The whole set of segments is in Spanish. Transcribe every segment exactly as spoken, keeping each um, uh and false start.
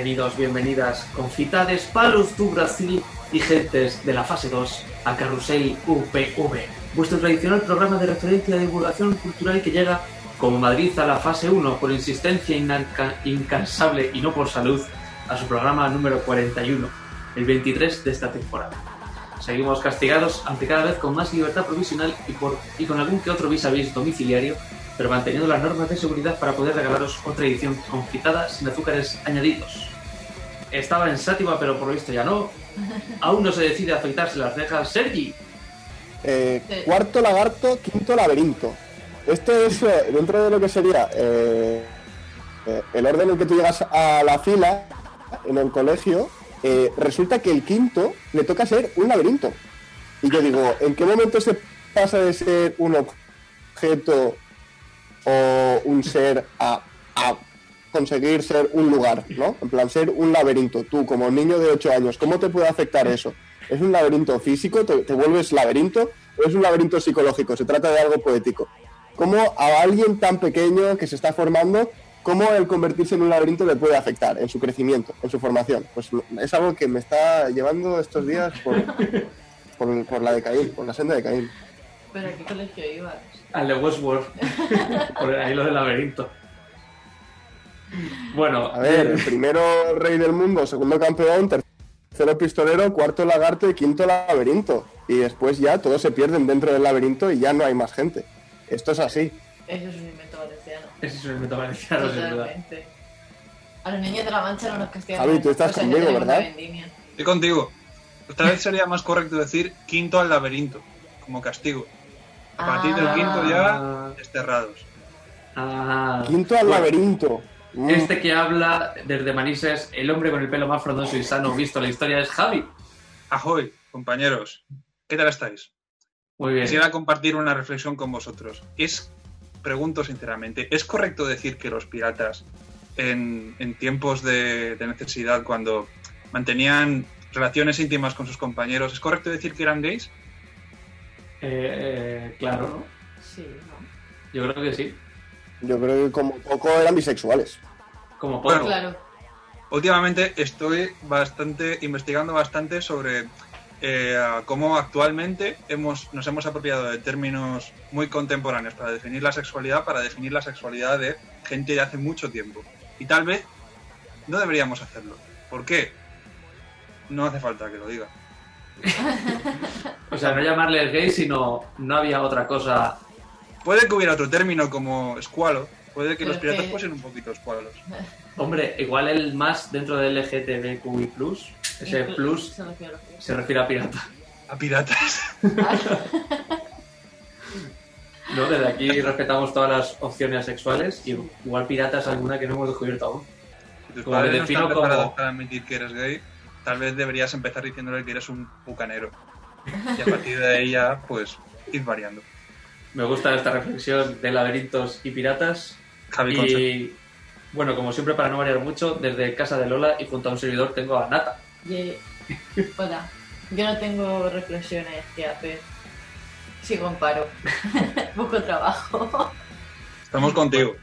Bienvenidos, bienvenidas, confitades, palos du Brasil y gentes de la fase dos a Carrusel U P V, vuestro tradicional programa de referencia de divulgación cultural que llega como Madrid a la fase uno por insistencia inca- incansable y no por salud a su programa número cuarenta y uno, el veintitrés de esta temporada. Seguimos castigados, aunque cada vez con más libertad provisional y, por, y con algún que otro vis a vis domiciliario, pero manteniendo las normas de seguridad para poder regalaros otra edición confitada sin azúcares añadidos. Estaba en Sátiva, pero por lo visto ya no. Aún no se decide afeitarse las cejas. Sergi. Eh, cuarto lagarto, quinto laberinto. Esto es eh, dentro de lo que sería eh, eh, el orden en el que tú llegas a la fila en el colegio. Eh, resulta que el quinto le toca ser un laberinto. Y yo digo, ¿en qué momento se pasa de ser un objeto o un ser a, a conseguir ser un lugar, ¿no? En plan, ser un laberinto. Tú, como niño de ocho años, ¿cómo te puede afectar eso? ¿Es un laberinto físico? ¿Te, te vuelves laberinto? ¿O es un laberinto psicológico? Se trata de algo poético. ¿Cómo a alguien tan pequeño que se está formando, cómo el convertirse en un laberinto le puede afectar en su crecimiento, en su formación? Pues es algo que me está llevando estos días por, por, por la de Caín, por la senda de Caín. ¿Pero a qué colegio ibas? Al de Westworld. Por ahí lo del laberinto. Bueno, a ver, primero rey del mundo, segundo campeón, tercero pistolero, cuarto lagarto y quinto laberinto. Y después ya todos se pierden dentro del laberinto y ya no hay más gente. Esto es así. Eso es un invento valenciano. Ese es un invento valenciano, sin duda. Totalmente. A los niños de la Mancha no nos castigan. Javi, tú estás O sea, conmigo, ya tenemos ¿verdad? la vendimia. Estoy contigo. Esta vez sería más correcto decir quinto al laberinto, como castigo. A partir del Ah. quinto ya desterrados. Ah, Quinto al bueno, laberinto. Mm. Este que habla desde Manises, el hombre con el pelo más frondoso y sano visto en la historia es Javi. Ahoy, compañeros. ¿Qué tal estáis? Muy bien. Quisiera compartir una reflexión con vosotros. Es, pregunto sinceramente, ¿es correcto decir que los piratas en, en tiempos de, de necesidad, cuando mantenían relaciones íntimas con sus compañeros, ¿es correcto decir que eran gays? Eh, eh, claro, ¿no? Sí, ¿no? Yo creo que sí. Yo creo que como poco eran bisexuales. Como poco. Bueno, Claro. Últimamente estoy bastante investigando bastante sobre eh, cómo actualmente hemos, nos hemos apropiado de términos muy contemporáneos para definir la sexualidad, para definir la sexualidad de gente de hace mucho tiempo. Y tal vez no deberíamos hacerlo. ¿Por qué? No hace falta que lo diga. O sea, no llamarle gay, sino no había otra cosa. Puede que hubiera otro término como escualo. Puede que Pero los piratas que- fuesen un poquito escualos. Hombre, igual el más dentro del L G T B Q I plus, ese Inclu- plus se refiere a los pies. se refiere a pirata. A piratas. ¿No? Desde aquí respetamos todas las opciones sexuales y igual pirata es alguna que no hemos descubierto aún. Si tus Como padres le no defino están preparados como- para admitir que eres gay, tal vez deberías empezar diciéndole que eres un bucanero. Y a partir de ahí ya, pues, ir variando. Me gusta esta reflexión de laberintos y piratas. Javi Conce. Y bueno, como siempre, para no variar mucho, desde casa de Lola y junto a un servidor tengo a Nata. Ye- Hola. Yo no tengo reflexiones que hacer. Sigo en paro. Busco trabajo. Estamos contigo.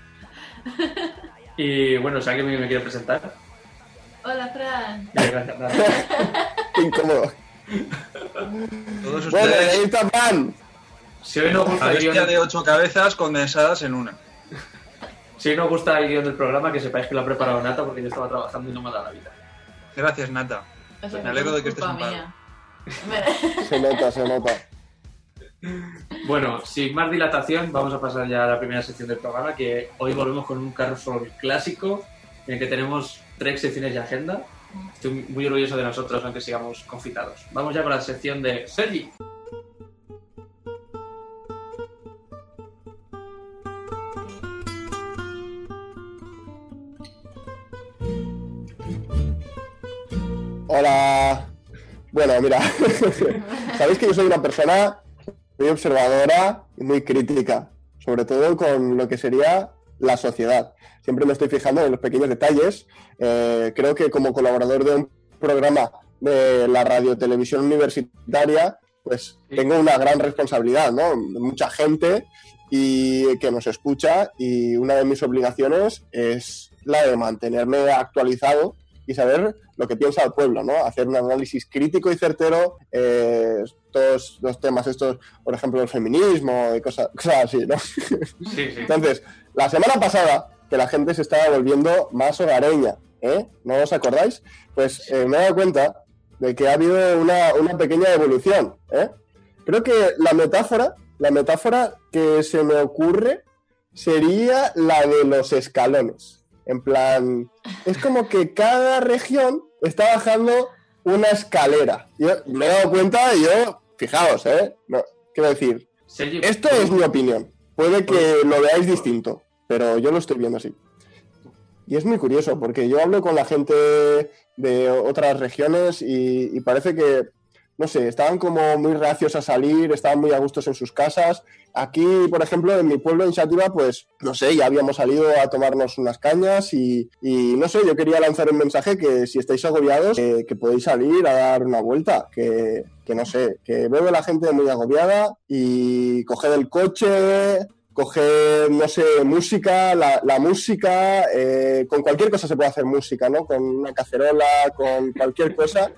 Y bueno, si alguien me, me quiere presentar. Hola, Fran. Bien, gracias, Nata. Qué incómodo. Todos Bueno, ustedes, ahí está Pan. Si hoy no la gusta el bestia guión, de ocho cabezas condensadas en una. si hoy no gusta el guión del programa, que sepáis que lo ha preparado Nata porque yo estaba trabajando y no me ha dado la vida. Gracias, Nata. O sea, Me alegro de que es estés en culpa paro. mía. Me- Se nota, se nota. Bueno, sin más dilatación, vamos a pasar ya a la primera sección del programa, que hoy volvemos con un carrusel clásico, en el que tenemos tres secciones de agenda. Estoy muy orgulloso de nosotros, aunque sigamos confitados. Vamos ya con la sección de Sergi. Hola. Bueno, mira, sabéis que yo soy una persona muy observadora y muy crítica, sobre todo con lo que sería la sociedad. Siempre me estoy fijando en los pequeños detalles. Eh, creo que como colaborador de un programa de la radio-televisión universitaria, pues tengo una gran responsabilidad, ¿no? Mucha gente y que nos escucha, y una de mis obligaciones es la de mantenerme actualizado y y saber lo que piensa el pueblo, ¿no? Hacer un análisis crítico y certero, eh, todos los temas estos, por ejemplo, el feminismo y cosas, cosas así, ¿no? Sí, sí. Entonces, la semana pasada, que la gente se estaba volviendo más hogareña, ¿eh? ¿No os acordáis? Pues eh, me he dado cuenta de que ha habido una, una pequeña evolución, ¿eh? Creo que la metáfora, la metáfora que se me ocurre sería la de los escalones. En plan, es como que cada región está bajando una escalera. Yo me he dado cuenta y yo, fijaos, ¿eh? No, quiero decir, Sergi, esto es mi opinión. Puede que lo veáis distinto, pero yo lo estoy viendo así. Y es muy curioso, porque yo hablo con la gente de otras regiones y, y parece que, no sé, estaban como muy reacios a salir, estaban muy a gustos en sus casas. Aquí, por ejemplo, en mi pueblo, en Xàtiva, pues, no sé, ya habíamos salido a tomarnos unas cañas y, y no sé, yo quería lanzar un mensaje que si estáis agobiados, eh, que podéis salir a dar una vuelta, que, que no sé, que veo a la gente muy agobiada y coged el coche, coger, no sé, música, la, la música, eh, con cualquier cosa se puede hacer música, ¿no? Con una cacerola, con cualquier cosa,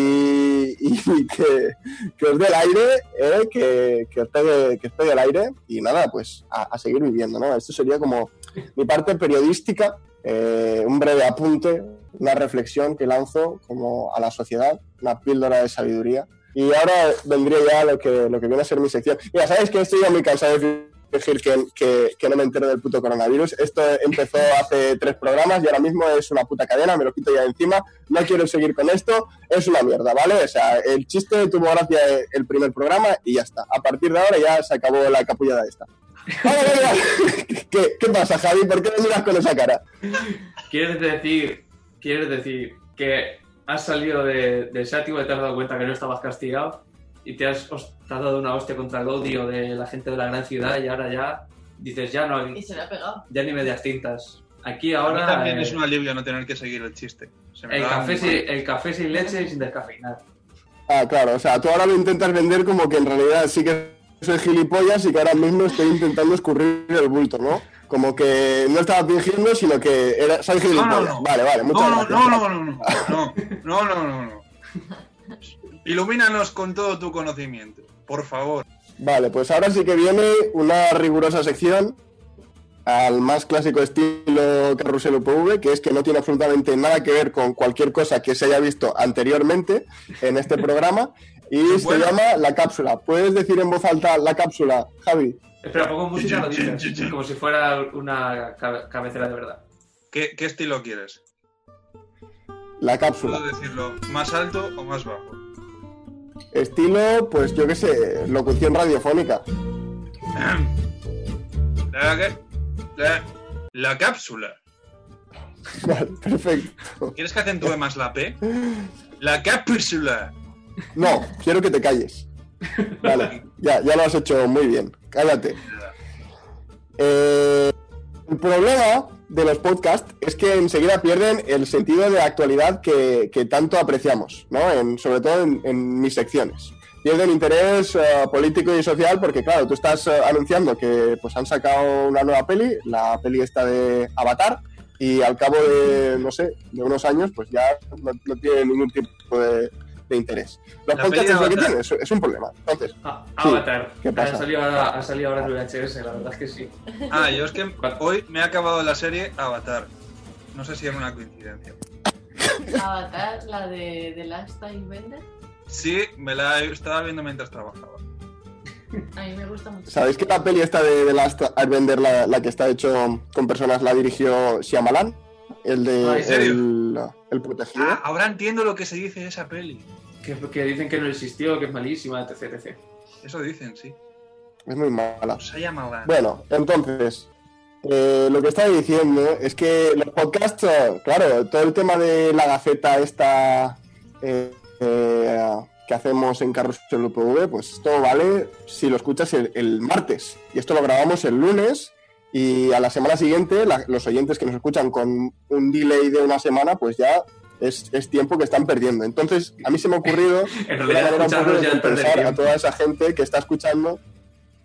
y, y que, que os dé el aire, eh, que, que, os pegue, que os pegue el aire, y nada, pues a, a seguir viviendo, ¿no? Esto sería como mi parte periodística, eh, un breve apunte, una reflexión que lanzo como a la sociedad, una píldora de sabiduría. Y ahora vendría ya lo que, lo que viene a ser mi sección. Mira, sabéis que estoy ya muy cansado de decir que, que, que no me entero del puto coronavirus. Esto empezó hace tres programas y ahora mismo es una puta cadena, me lo quito ya de encima, no quiero seguir con esto, es una mierda, ¿vale? O sea, el chiste tuvo gracia el primer programa y ya está. A partir de ahora ya se acabó la capullada esta. ¡Vale, vale, vale! ¿Qué, ¿Qué pasa, Javi? ¿Por qué me miras con esa cara? ¿Quieres decir, quieres decir que has salido de, de Xàtiva y te has dado cuenta que no estabas castigado? Y te has, te has dado una hostia contra el odio de la gente de la gran ciudad y ahora ya dices, ya no hay, Y se le ha pegado. ya ni medias tintas. Aquí A ahora... mí también eh, es un alivio no tener que seguir el chiste. Se me el, da café muy sin, mal. el café sin leche y sin descafeinar. Ah, claro, o sea, tú ahora lo intentas vender como que en realidad sí que soy gilipollas y que ahora mismo estoy intentando escurrir el bulto, ¿no? Como que no estaba fingiendo, sino que era, soy gilipollas. No, no, no. Vale, vale, muchas No, gracias. no, no, no, no, no, no, no, no, no. Ilumínanos con todo tu conocimiento, por favor. Vale, pues ahora sí que viene una rigurosa sección al más clásico estilo Carrusel U P V, que es que no tiene absolutamente nada que ver con cualquier cosa que se haya visto anteriormente en este programa y Bueno. se llama La Cápsula. ¿Puedes decir en voz alta La Cápsula, Javi? Espera, pongo música, lo dices, como si fuera una cabe- cabecera de verdad. ¿Qué, qué estilo quieres? La Cápsula. ¿Puedo decirlo más alto o más bajo? Estilo, pues yo qué sé, locución radiofónica. La, que- la, la cápsula. Vale, perfecto. ¿Quieres que acentúe más la P? La cápsula. No, quiero que te calles. Vale, ya, ya lo has hecho muy bien. Cállate. Eh, el problema de los podcasts es que enseguida pierden el sentido de actualidad que, que tanto apreciamos, ¿no? En, sobre todo en, en mis secciones. Pierden interés uh, político y social porque, claro, tú estás uh, anunciando que pues han sacado una nueva peli, la peli esta de Avatar, y al cabo de, no sé, de unos años, pues ya no, no tiene ningún tipo de, de interés. Los La podcasts peli de es lo que Avatar. tienen, es, es un problema. Entonces, Ah, Sí, Avatar. ¿qué pasa? Ha salido ahora, ha salido ahora en V H S, la verdad es que sí. Ah, yo es que hoy me he acabado la serie Avatar. No sé si es una coincidencia. Avatar, la de The Last Time Bender. Sí, me la estaba viendo mientras trabajaba. A mí me gusta mucho. ¿sabéis que la peli esta de The Last Airbender, la, la que está hecho con personas, la dirigió Shyamalan? El de Ah, ¿en serio? el, el protegido. Ah, ahora entiendo lo que se dice de esa peli. Que, que dicen que no existió, que es malísima, etc, etcétera. Eso dicen, sí. Es muy mala. Se llama la... Bueno, entonces, eh, lo que estaba diciendo es que los podcasts, eh, claro, todo el tema de la gaceta esta eh, eh, que hacemos en Carrusel U P V, pues todo vale si lo escuchas el, el martes. Y esto lo grabamos el lunes y a la semana siguiente la- los oyentes que nos escuchan con un delay de una semana, pues ya es, es tiempo que están perdiendo. Entonces, a mí se me ha ocurrido En una realidad, manera un poco escucharnos de ya es perder compensar a tiempo. toda esa gente que está escuchando.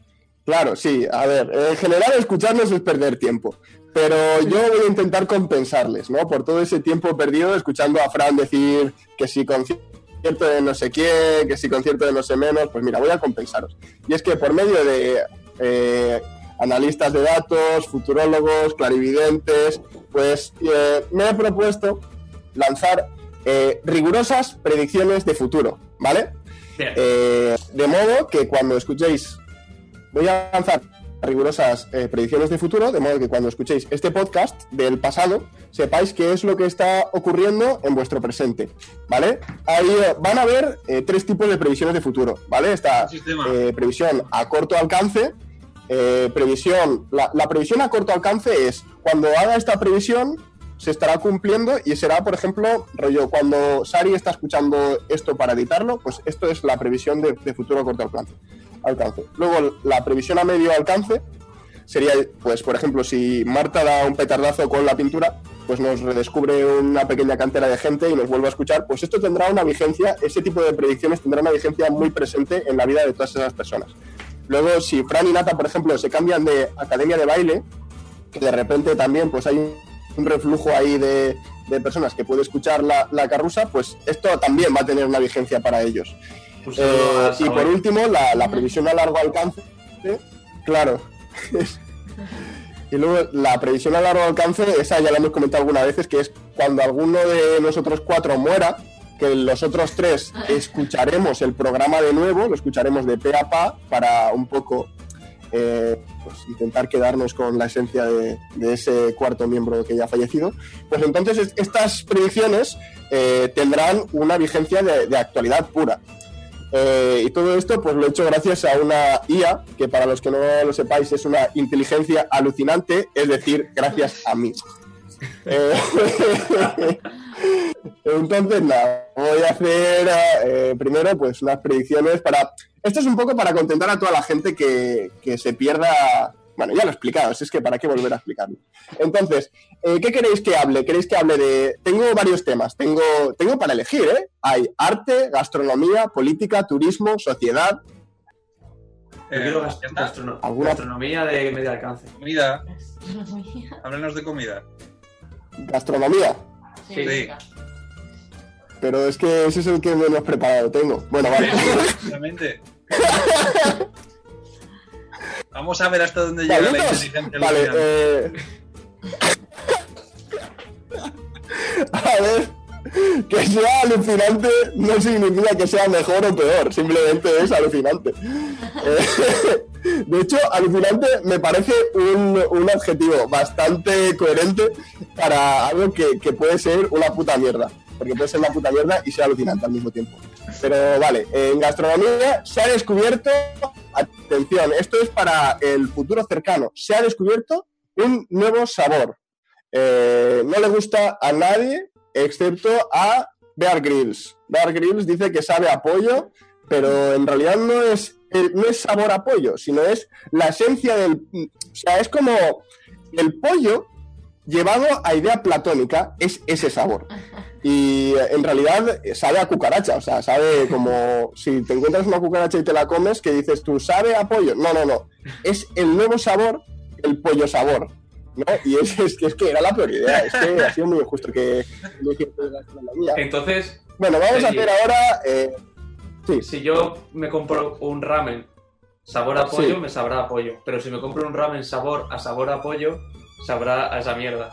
Claro, sí. A ver, en general escucharnos es perder tiempo. Pero yo voy a intentar compensarles, ¿no? Por todo ese tiempo perdido escuchando a Fran decir que si concierto de no sé quién, que si concierto de no sé menos, pues mira, voy a compensaros. Y es que por medio de eh, analistas de datos, futurólogos, clarividentes, pues eh, me he propuesto lanzar eh, rigurosas predicciones de futuro, ¿vale? Eh, de modo que cuando escuchéis, voy a lanzar rigurosas eh, predicciones de futuro, de modo que cuando escuchéis este podcast del pasado, sepáis qué es lo que está ocurriendo en vuestro presente, ¿vale? Ahí eh, van a haber eh, tres tipos de previsiones de futuro, ¿vale? Esta eh, previsión a corto alcance, eh, previsión, la, la previsión a corto alcance es cuando haga esta previsión se estará cumpliendo y será, por ejemplo, rollo, cuando Sari está escuchando esto para editarlo, pues esto es la previsión de, de futuro a corto alcance. alcance. Luego, la previsión a medio alcance sería, pues, por ejemplo, si Marta da un petardazo con la pintura, pues nos redescubre una pequeña cantera de gente y nos vuelve a escuchar, pues esto tendrá una vigencia, ese tipo de predicciones tendrá una vigencia muy presente en la vida de todas esas personas. Luego, si Fran y Nata, por ejemplo, se cambian de academia de baile, que de repente también pues hay un reflujo ahí de, de personas que puede escuchar la, la carrusa, pues esto también va a tener una vigencia para ellos. Pues eh, y por último, la, la previsión a largo alcance, ¿eh? Claro. Y luego la previsión a largo alcance, esa ya la hemos comentado algunas veces, que es cuando alguno de nosotros cuatro muera, que los otros tres escucharemos el programa de nuevo, lo escucharemos de pe a pa para un poco eh, pues intentar quedarnos con la esencia de, de ese cuarto miembro que ya ha fallecido. Pues entonces estas predicciones eh, tendrán una vigencia de, de actualidad pura. Eh, y todo esto pues lo he hecho gracias a una i a, que para los que no lo sepáis es una inteligencia alucinante, es decir, gracias a mí. Eh, entonces nada, voy a hacer eh, primero pues unas predicciones para... Esto es un poco para contentar a toda la gente que, que se pierda... Bueno, ya lo he explicado, es que para qué volver a explicarlo. Entonces, eh, ¿qué queréis que hable? ¿Queréis que hable de...? Tengo varios temas, tengo, tengo para elegir, ¿eh? Hay arte, gastronomía, política, turismo, sociedad... Yo quiero gast- gastrono- gastronomía de medio alcance. Comida. Háblanos de comida. ¿Gastronomía? Sí. Sí. Pero es que ese es el que menos preparado tengo. Bueno, vale. Exactamente. Vamos a ver hasta dónde llega la inteligencia. Vale, eh... A ver, que sea alucinante no significa que sea mejor o peor, simplemente es alucinante. Eh, de hecho, alucinante me parece un, un adjetivo bastante coherente para algo que, que puede ser una puta mierda. Porque puede ser una puta mierda y ser alucinante al mismo tiempo. Pero vale, en gastronomía se ha descubierto, atención, esto es para el futuro cercano, se ha descubierto un nuevo sabor. Eh, no le gusta a nadie excepto a Bear Grylls. Bear Grylls dice que sabe a pollo, pero en realidad no es, no es sabor a pollo, sino es la esencia del... O sea, es como el pollo llevado a idea platónica, es ese sabor. Y en realidad sabe a cucaracha, o sea, sabe como si te encuentras una cucaracha y te la comes, que dices tú, ¿sabe a pollo? No, no, no. Es el nuevo sabor, el pollo sabor, ¿no? Y es, es, es que era la peor idea, es que ha sido muy injusto que... Entonces... Bueno, vamos a hacer ahora... Eh, sí. Si yo me compro un ramen sabor a pollo, sí, me sabrá a pollo. Pero si me compro un ramen sabor a sabor a pollo, sabrá a esa mierda.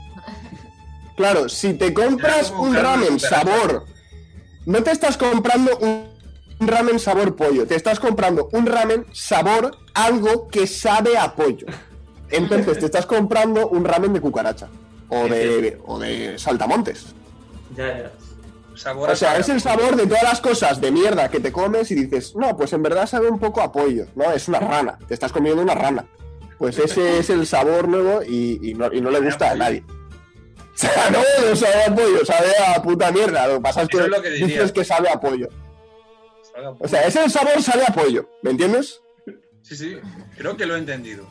Claro, si te compras un ramen sabor... No te estás comprando un ramen sabor pollo, te estás comprando un ramen sabor algo que sabe a pollo. Entonces te estás comprando un ramen de cucaracha. O de, o de saltamontes. Ya, ya. Sabor o sea, es el sabor de todas las cosas de mierda que te comes y dices, no, pues en verdad sabe un poco a pollo, ¿no? Es una rana, te estás comiendo una rana. Pues ese es el sabor nuevo y, y, no, y no le gusta a nadie. O sea, no, no sabe a pollo, sabe a puta mierda. Lo que pasa es que, es lo que dices que sabe a pollo. Sabe a pollo. O sea, ese sabor sabe a pollo, ¿me entiendes? Sí, sí, creo que lo he entendido.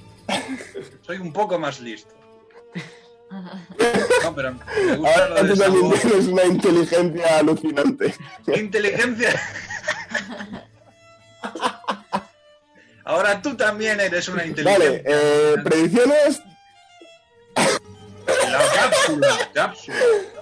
Soy un poco más listo. No, pero me gusta ahora lo tú de también sabor. tienes una inteligencia alucinante. Inteligencia. Ahora tú también eres una inteligencia. Vale, eh, predicciones. La cápsula, cápsula.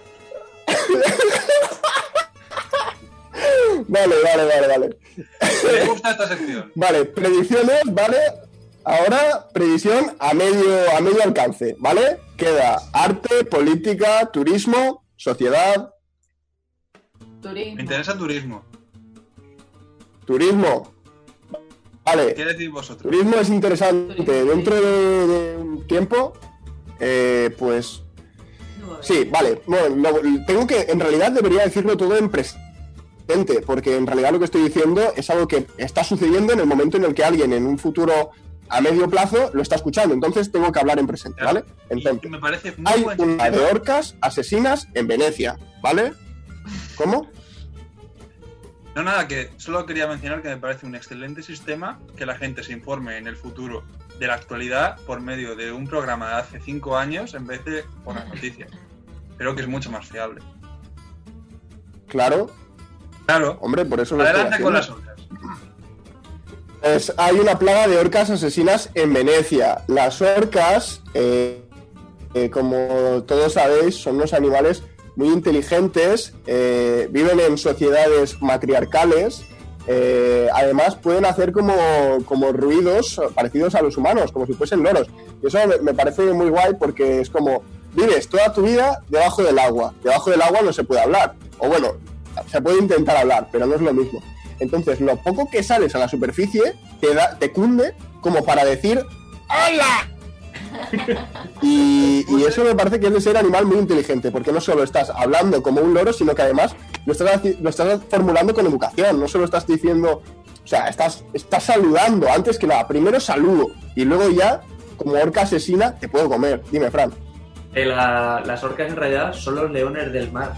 Vale, vale, vale, vale. Me gusta esta sección. Vale, predicciones, vale. Ahora, previsión a medio, a medio alcance, ¿vale? Queda arte, política, turismo, sociedad. Turismo. Me interesa el turismo. Turismo. Vale. ¿Qué decís vosotros? Turismo es interesante. Turismo. Dentro de, de un tiempo, eh, pues... No, Sí, vale. Bueno, lo- tengo que, en realidad debería decirlo todo en presente, porque en realidad lo que estoy diciendo es algo que está sucediendo en el momento en el que alguien en un futuro a medio plazo lo está escuchando. Entonces tengo que hablar en presente, Claro. ¿vale? Entonces, Y me parece muy hay buen una de sistema. orcas asesinas en Venecia, ¿vale? ¿Cómo? No, nada, que solo quería mencionar que me parece un excelente sistema que la gente se informe en el futuro de la actualidad por medio de un programa de hace cinco años en vez de por las noticias. Creo que es mucho más fiable. Claro, Claro, hombre, por eso lo estoy adelante con las haciendo. orcas. Pues hay una plaga de orcas asesinas en Venecia. Las orcas, eh, eh, como todos sabéis, son unos animales muy inteligentes, eh, viven en sociedades matriarcales, eh, además pueden hacer como, como ruidos parecidos a los humanos, como si fuesen loros. Y eso me, me parece muy guay porque es como, vives toda tu vida debajo del agua. Debajo del agua no se puede hablar. O bueno, se puede intentar hablar, pero no es lo mismo. Entonces, lo poco que sales a la superficie te, da, te cunde como para decir ¡hola! Y, y eso me parece que es de ser animal muy inteligente, porque no solo estás hablando como un loro, sino que además lo estás, lo estás formulando con educación, no solo estás diciendo, o sea, estás, estás saludando antes que nada, primero saludo y luego ya, como orca asesina, te puedo comer. Dime, Fran. Eh, la- las orcas en realidad son los leones del mar.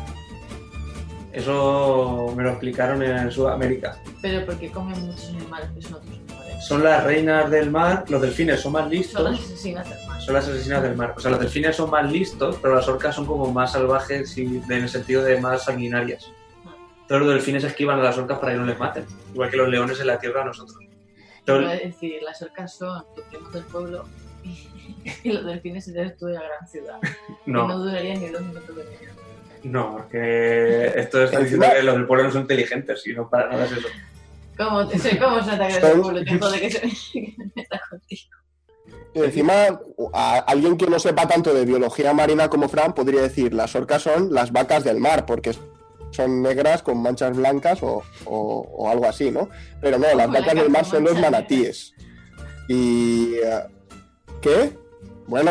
Eso me lo explicaron en Sudamérica. Pero porque comen muchos animales que son otros animales. Son las reinas del mar, los delfines son más Son listos. las asesinas del mar. Son las asesinas del mar. O sea, los delfines son más listos, pero las orcas son como más salvajes y en el sentido de más sanguinarias. Todos los delfines esquivan a las orcas para que no les maten. Igual que los leones en la tierra a nosotros. Todo Quiero el- decir, las orcas son los primos del pueblo y, y los delfines eres tú de la gran ciudad. Y no No, durarían ni dos minutos de vida. no, porque esto está diciendo que los del pueblo no son inteligentes y no para nada es eso. ¿Cómo, te, sé cómo se ataca Son- el pueblo? Te jode que se que me meta contigo. Y encima, a alguien que no sepa tanto de biología marina como Fran podría decir, las orcas son las vacas del mar, porque son negras con manchas blancas o, o- o algo así, ¿no? Pero no, las Ojo, la vacas del mar con son los manchas manatíes. Y... eh, ¿qué? Bueno,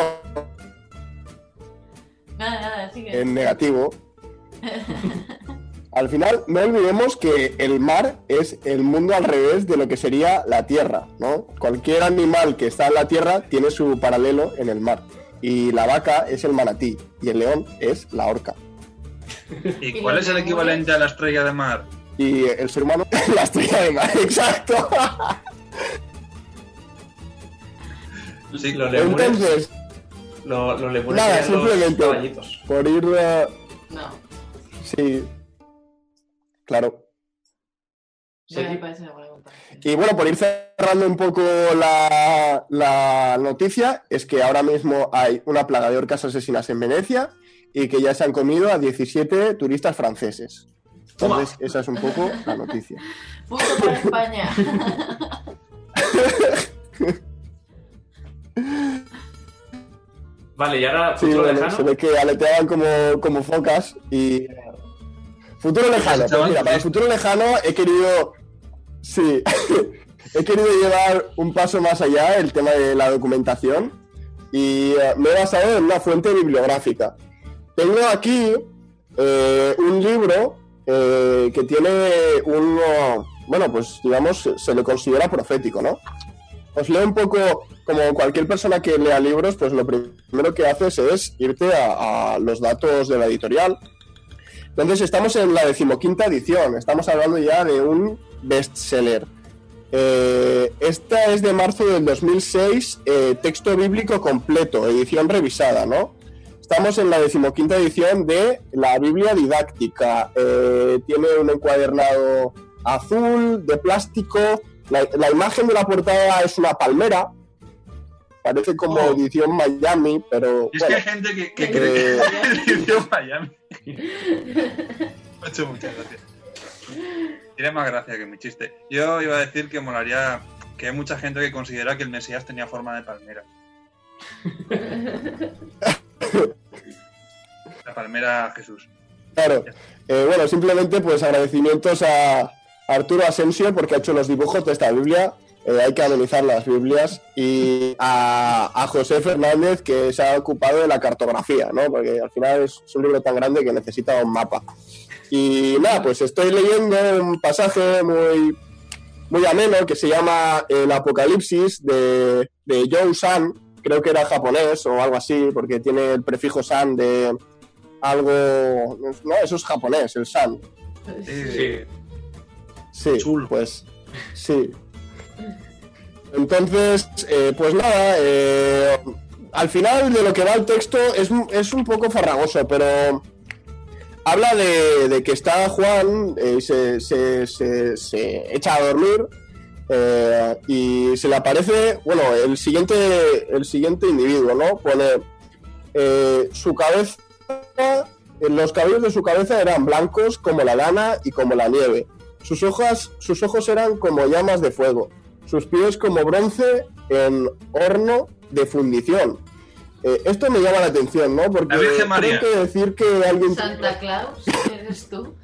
Nada, nada, sigue. en negativo. Al final, no olvidemos que el mar es el mundo al revés de lo que sería la tierra, ¿no? Cualquier animal que está en la tierra tiene su paralelo en el mar. Y la vaca es el manatí y el león es la orca. ¿Y ¿Y cuál los es el leones? equivalente a la estrella de mar? Y el ser humano es la estrella de mar, exacto. Sí, los lemures, Entonces, lo- los lemures nada, serían los simplemente- caballitos. por ir... eh, No, sí, claro. no me Sí. parece una buena comparación. Y bueno, por ir cerrando un poco la, la noticia, es que ahora mismo hay una plaga de orcas asesinas en Venecia y que ya se han comido a diecisiete turistas franceses. Entonces, esa es un poco la noticia. Punto para España. Vale, y ahora, Sí, futuro bueno, lejano. se ve que aleteaban como, como focas y... Futuro lejano, pues mira, para el futuro lejano he querido... Sí, he querido llevar un paso más allá el tema de la documentación y eh, me he basado en una fuente bibliográfica. Tengo aquí eh, un libro eh, que tiene un... uh, bueno, pues digamos, se le considera profético, ¿no? Os leo un poco, como cualquier persona que lea libros, pues lo primero que haces es irte a, a los datos de la editorial. Entonces estamos en la decimoquinta edición, estamos hablando ya de un bestseller. Eh, esta es de marzo del dos mil seis, eh, texto bíblico completo, edición revisada, ¿no? Estamos en la decimoquinta edición de la Biblia didáctica. Eh, tiene un encuadernado azul, de plástico, La, la imagen de la portada es una palmera. Parece como oh. edición Miami, pero... Es bueno, que hay gente que, que cree que es edición Miami. Me ha hecho muchas gracias. Tiene más gracia que mi chiste. Yo iba a decir que molaría que hay mucha gente que considera que el Mesías tenía forma de palmera. La palmera Jesús. Claro. Eh, bueno, simplemente pues agradecimientos a Arturo Asensio porque ha hecho los dibujos de esta Biblia. Eh, hay que analizar las Biblias. Y a, a José Fernández, que se ha ocupado de la cartografía, ¿no? Porque al final es, es un libro tan grande que necesita un mapa. Y nada, pues estoy leyendo un pasaje muy, muy ameno que se llama El Apocalipsis de, de Joe San. Creo que era japonés o algo así, porque tiene el prefijo san de algo... No, eso es japonés, el san. Sí. Sí, pues sí. Entonces, eh, pues nada, eh, al final de lo que va el texto es, es un poco farragoso, pero habla de, de que está Juan y eh, se, se, se, se echa a dormir eh, y se le aparece, bueno, el siguiente, el siguiente individuo, ¿no? Pone eh, su cabeza, los cabellos de su cabeza eran blancos como la lana y como la nieve. Sus hojas, sus ojos eran como llamas de fuego. Sus pies como bronce en horno de fundición. Eh, esto me llama la atención, ¿no? Porque creo que decir que alguien... Santa Claus, ¿eres tú?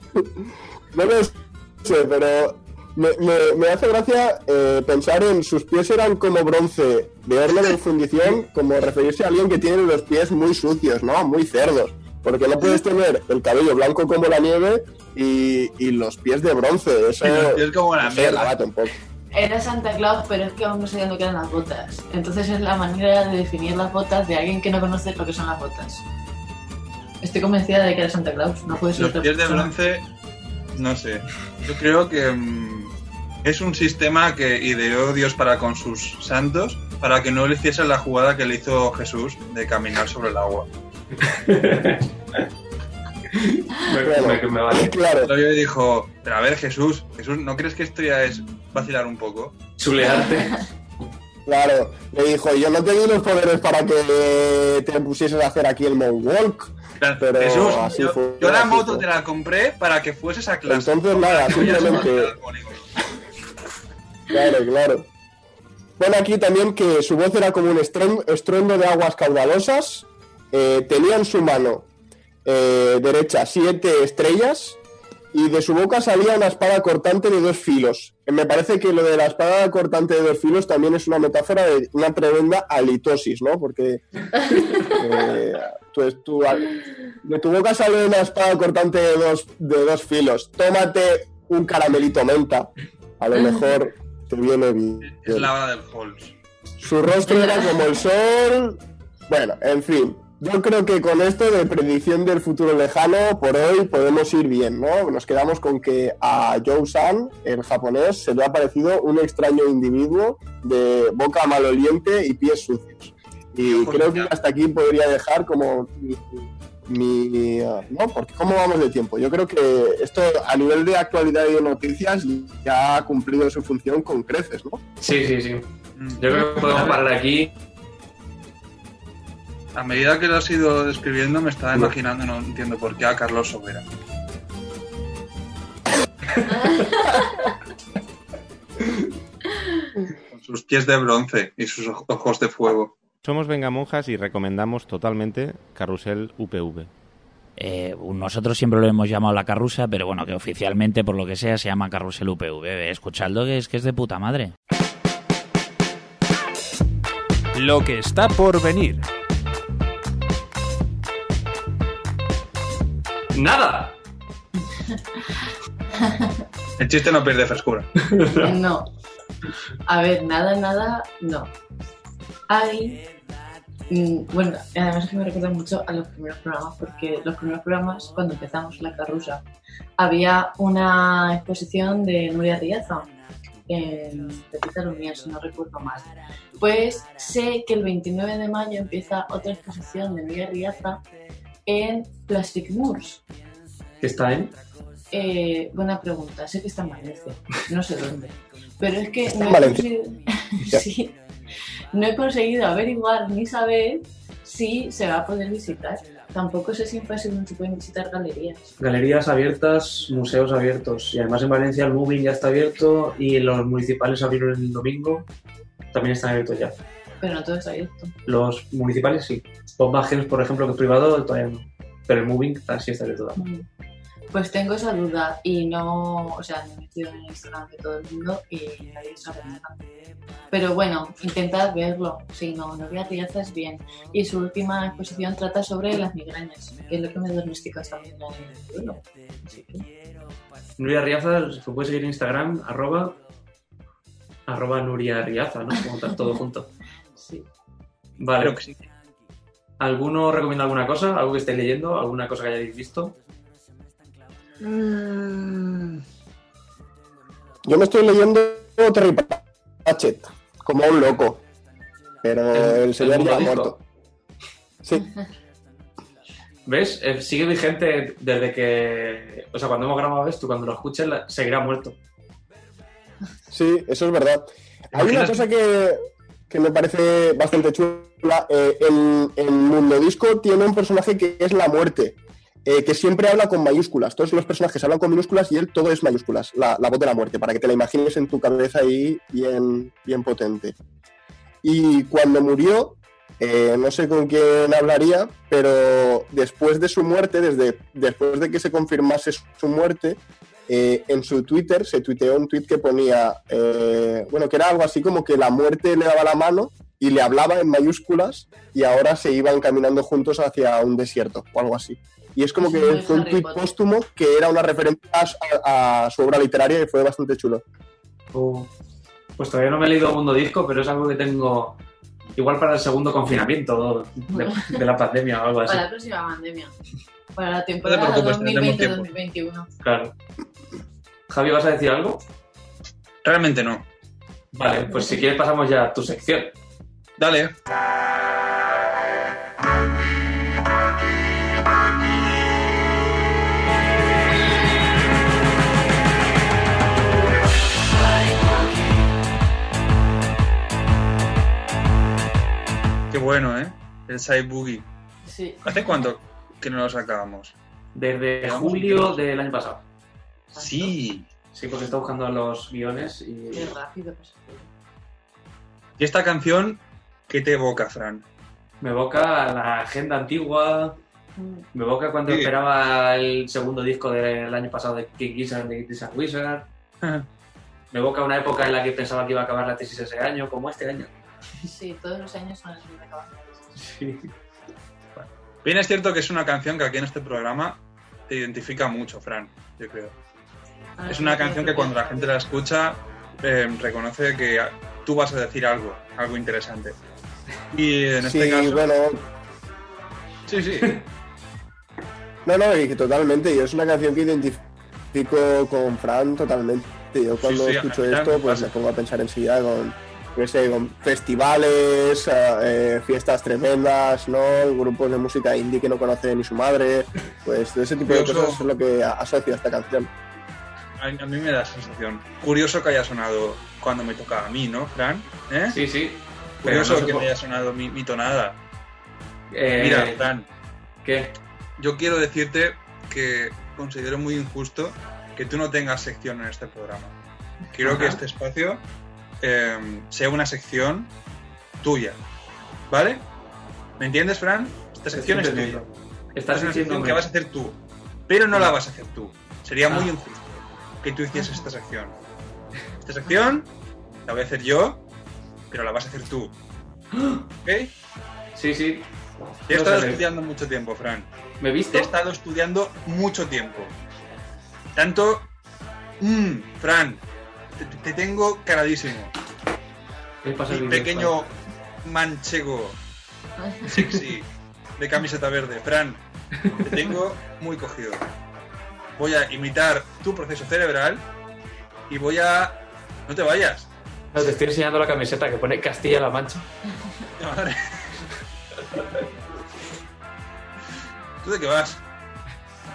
No lo sé, pero me, me, me hace gracia eh, pensar en sus pies eran como bronce de horno de fundición, como referirse a alguien que tiene los pies muy sucios, ¿no? Muy cerdos. Porque no puedes tener el cabello blanco como la nieve y, y los pies de bronce. Eso es como la mierda. Un poco. Era Santa Claus, pero es que aún no sé lo que eran las botas. Entonces es la manera de definir las botas de alguien que no conoce lo que son las botas. Estoy convencida de que era Santa Claus. No puede ser los otra pies persona. de bronce, no sé. Yo creo que mmm, es un sistema que ideó Dios para con sus santos, para que no le hiciesen la jugada que le hizo Jesús de caminar sobre el agua. me, me, me vale. Claro. Entonces dijo, pero a ver, Jesús, Jesús, ¿no crees que esto ya es vacilar un poco? Chulearte. Claro, le dijo, yo no te di los poderes para que te pusieses a hacer aquí el moonwalk. Claro, pero Jesús, así yo, fue, yo la así moto fue. te la compré para que fueses a clase. Entonces nada, simplemente... Claro, claro. Bueno, aquí también que su voz era como un estruendo, estruendo de aguas caudalosas. Eh, tenía en su mano eh, derecha siete estrellas y de su boca salía una espada cortante de dos filos. Eh, me parece que lo de la espada cortante de dos filos también es una metáfora de una tremenda halitosis, ¿no? Porque eh, tu, tu, de tu boca sale una espada cortante de dos, de dos filos. Tómate un caramelito menta. A lo mejor te viene bien. Es la hora del Halls. Su rostro era como el sol. Bueno, en fin. Yo creo que con esto de predicción del futuro lejano, por hoy podemos ir bien, ¿no? Nos quedamos con que a Joe San, el japonés, se le ha parecido un extraño individuo de boca maloliente y pies sucios. Y creo que hasta aquí podría dejar como mi... mi ¿no? Porque ¿cómo vamos de tiempo? Yo creo que esto a nivel de actualidad y de noticias ya ha cumplido su función con creces, ¿no? Sí, sí, sí. Yo creo que podemos parar aquí. A medida que lo has ido describiendo me estaba imaginando, no entiendo por qué, a Carlos Sobera. Con sus pies de bronce y sus ojos de fuego. Somos Vengamonjas y recomendamos totalmente Carrusel U P V. Eh, nosotros siempre lo hemos llamado La Carrusa, pero bueno, que oficialmente, por lo que sea, se llama Carrusel U P V. Escuchadlo, que es, que es de puta madre. Lo que está por venir. ¡Nada! El chiste no pierde frescura. No. A ver, nada, nada, no. Hay... Mm, bueno, además es que me recuerda mucho a los primeros programas, porque los primeros programas, cuando empezamos La Carrusa, había una exposición de Nuria Riaza en Pepita Lumière, si no recuerdo mal. Pues sé que el veintinueve de mayo empieza otra exposición de Nuria Riaza en Plastic Moors. ¿Qué está en? Eh, buena pregunta, sé que está en Valencia, no sé dónde. Pero es que Está no en he, Valencia. conseguido... sí, no he conseguido averiguar ni saber si se va a poder visitar. Tampoco sé si en País se pueden visitar galerías. Galerías abiertas, museos abiertos. Y además en Valencia el Moving ya está abierto y los municipales abrieron el domingo. También están abiertos ya. Pero no todo está abierto. Los municipales sí. Pop Bagens, por ejemplo, que es privado, todavía no. Pero el Moving sí está abierto también. Pues tengo esa duda y no, o sea, me he metido en el Instagram de todo el mundo y nadie sabe nada. Pero bueno, intentad verlo. Sí, no, Nuria Riaza es bien. Y su última exposición trata sobre las migrañas, que es lo que me diagnosticó también en el libro. Así que... Nuria Riaza, se puede seguir en Instagram, arroba, arroba Nuria Riaza, ¿no? Como está todo junto. Sí. Vale. Creo que sí. ¿Alguno recomienda alguna cosa? ¿Algo que estéis leyendo? ¿Alguna cosa que hayáis visto? Mm. Yo me estoy leyendo Terry Pratchett, como un loco. Pero el, el señor ya ha disco. muerto. Sí. ¿Ves? Eh, sigue vigente desde que... O sea, cuando hemos grabado esto, cuando lo escuches, la- seguirá muerto. Sí, eso es verdad. Hay una Imaginas- cosa que, que me parece bastante chula. Eh, en, en Mundo Disco tiene un personaje que es la muerte, eh, que siempre habla con mayúsculas. Todos los personajes hablan con minúsculas y él todo es mayúsculas. La, la voz de la muerte, para que te la imagines en tu cabeza ahí bien, bien potente. Y cuando murió, eh, no sé con quién hablaría, pero después de su muerte, desde después de que se confirmase su muerte, eh, en su Twitter se tuiteó un tweet que ponía, eh, bueno, que era algo así como que la muerte le daba la mano y le hablaba en mayúsculas y ahora se iban caminando juntos hacia un desierto o algo así. Y es como Es que muy fue un Harry tweet Potter. póstumo que era una referencia a, a su obra literaria y fue bastante chulo. Uh, pues todavía no me he leído Mundo Disco, pero es algo que tengo igual para el segundo confinamiento de, de la pandemia o algo así. Para la próxima pandemia. Para la temporada preocupes, dos mil veinte tenemos dos mil veintiuno. Claro. Javi, ¿vas a decir algo? Realmente no. Vale, pues si quieres pasamos ya a tu sección. Dale. Qué bueno, ¿eh? El Side Boogie. Sí. ¿Hace cuánto que no lo sacábamos? Desde Vamos, julio ¿qué? del año pasado. Sí. Sí, porque está buscando los guiones y... Qué rápido pues. ¿Y esta canción qué te evoca, Fran? Me evoca a la agenda antigua, Mm. me evoca cuando Sí. esperaba el segundo disco del año pasado de King Gizzard de Gizzard Wizard. Me evoca una época en la que pensaba que iba a acabar la tesis ese año, como este año. Sí, todos los años son así de acabar. Sí. Bien, es cierto que es una canción que aquí en este programa te identifica mucho, Fran, yo creo. Ah, Es una canción que cuando la gente la escucha eh, reconoce que tú vas a decir algo, algo interesante. Y en este Sí, caso... bueno, Sí, sí. no, no, y que totalmente. Y es una canción que identifico con Fran totalmente. Yo cuando sí, escucho a mí también esto, pues pasa. me pongo a pensar enseguida con, yo qué sé, con festivales, eh, fiestas tremendas, ¿no? Grupos de música indie que no conoce ni su madre. Pues de ese tipo de Curioso. cosas es lo que a- asocio a esta canción. A, a mí me da sensación. Curioso que haya sonado cuando me tocaba a mí, ¿no, Fran? ¿Eh? Sí, sí. Pero Curioso no sé que por- me haya sonado mi, mi tonada. Eh, Mira, Fran, ¿qué? yo quiero decirte que considero muy injusto que tú no tengas sección en este programa. Quiero Ajá. que este espacio eh, sea una sección tuya, ¿vale? ¿Me entiendes, Fran? Esta sección es tuya. Estás es una sección diciendo que vas a hacer tú, pero no la vas a hacer tú. Sería muy injusto que tú hicieses esta sección. Esta sección la voy a hacer yo, pero la vas a hacer tú. ¿Ok? Sí, sí. He No estado sé, estudiando mucho tiempo, Fran. ¿Me he visto? He estado estudiando mucho tiempo. Tanto... Mmm, Fran, te, te tengo caradísimo. ¿Qué pasa el Mi vídeo? pequeño manchego sexy de camiseta verde. Fran, te tengo muy cogido. Voy a imitar tu proceso cerebral y voy a... No te vayas. No, te estoy enseñando la camiseta que pone Castilla-La Mancha. Vale. ¿Tú de qué vas?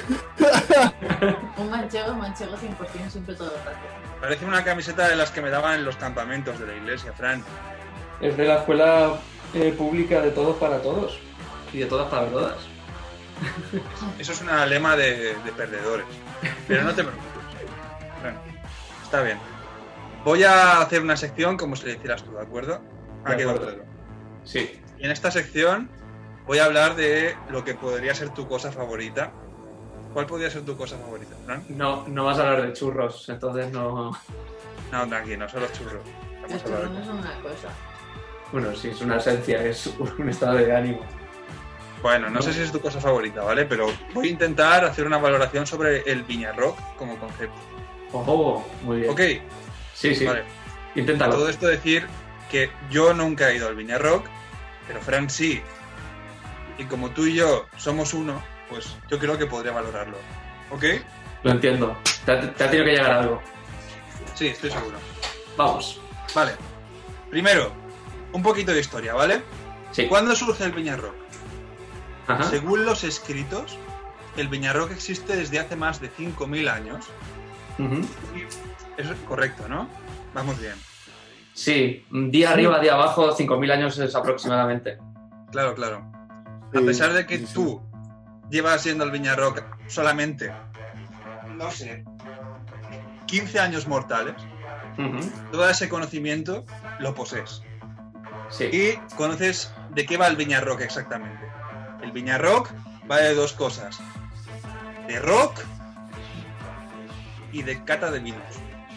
Un manchego, manchego cien por ciento siempre todo el rato. Parece una camiseta de las que me daban en los campamentos de la iglesia, Fran. Es de la escuela eh, pública de todos para todos. Y de todas para todas. Eso es una lema de, de perdedores. Pero no te preocupes. Fran, está bien. Voy a hacer una sección como si le hicieras tú, ¿de acuerdo? Ha quedado claro. Sí. Y en esta sección voy a hablar de lo que podría ser tu cosa favorita. ¿Cuál podría ser tu cosa favorita, Fran? No, no vas a hablar de churros, entonces no... No, tranquilo, no son los churros. Vamos Los a hablar churros de- no son una cosa. Bueno, sí, es una esencia, es un estado de ánimo. Bueno, no sé si es tu cosa favorita, ¿vale? Pero voy a intentar hacer una valoración sobre el Viña Rock como concepto. Ojo, muy bien. Ok, Sí, sí, vale. inténtalo. Todo esto decir que yo nunca he ido al Viña Rock, pero Fran sí. Y como tú y yo somos uno, pues yo creo que podría valorarlo. ¿Ok? Lo entiendo. Te ha, te ha tenido que llegar algo. Sí, estoy seguro. Vamos. Vale. Primero, un poquito de historia, ¿vale? Sí. ¿Cuándo surge el Viña Rock? Ajá. Según los escritos, el Viña Rock existe desde hace más de cinco mil años. Ujú. Eso es correcto, ¿no? Vamos bien. Sí, día arriba, día abajo, cinco mil años es aproximadamente. Claro, claro. A Sí, pesar de que sí, sí. tú llevas siendo el Viña Rock solamente, no sé, quince años mortales, Ujú. todo ese conocimiento lo posees. Sí. Y conoces de qué va el Viña Rock exactamente. El Viña Rock va de dos cosas. De rock y de cata de vinos.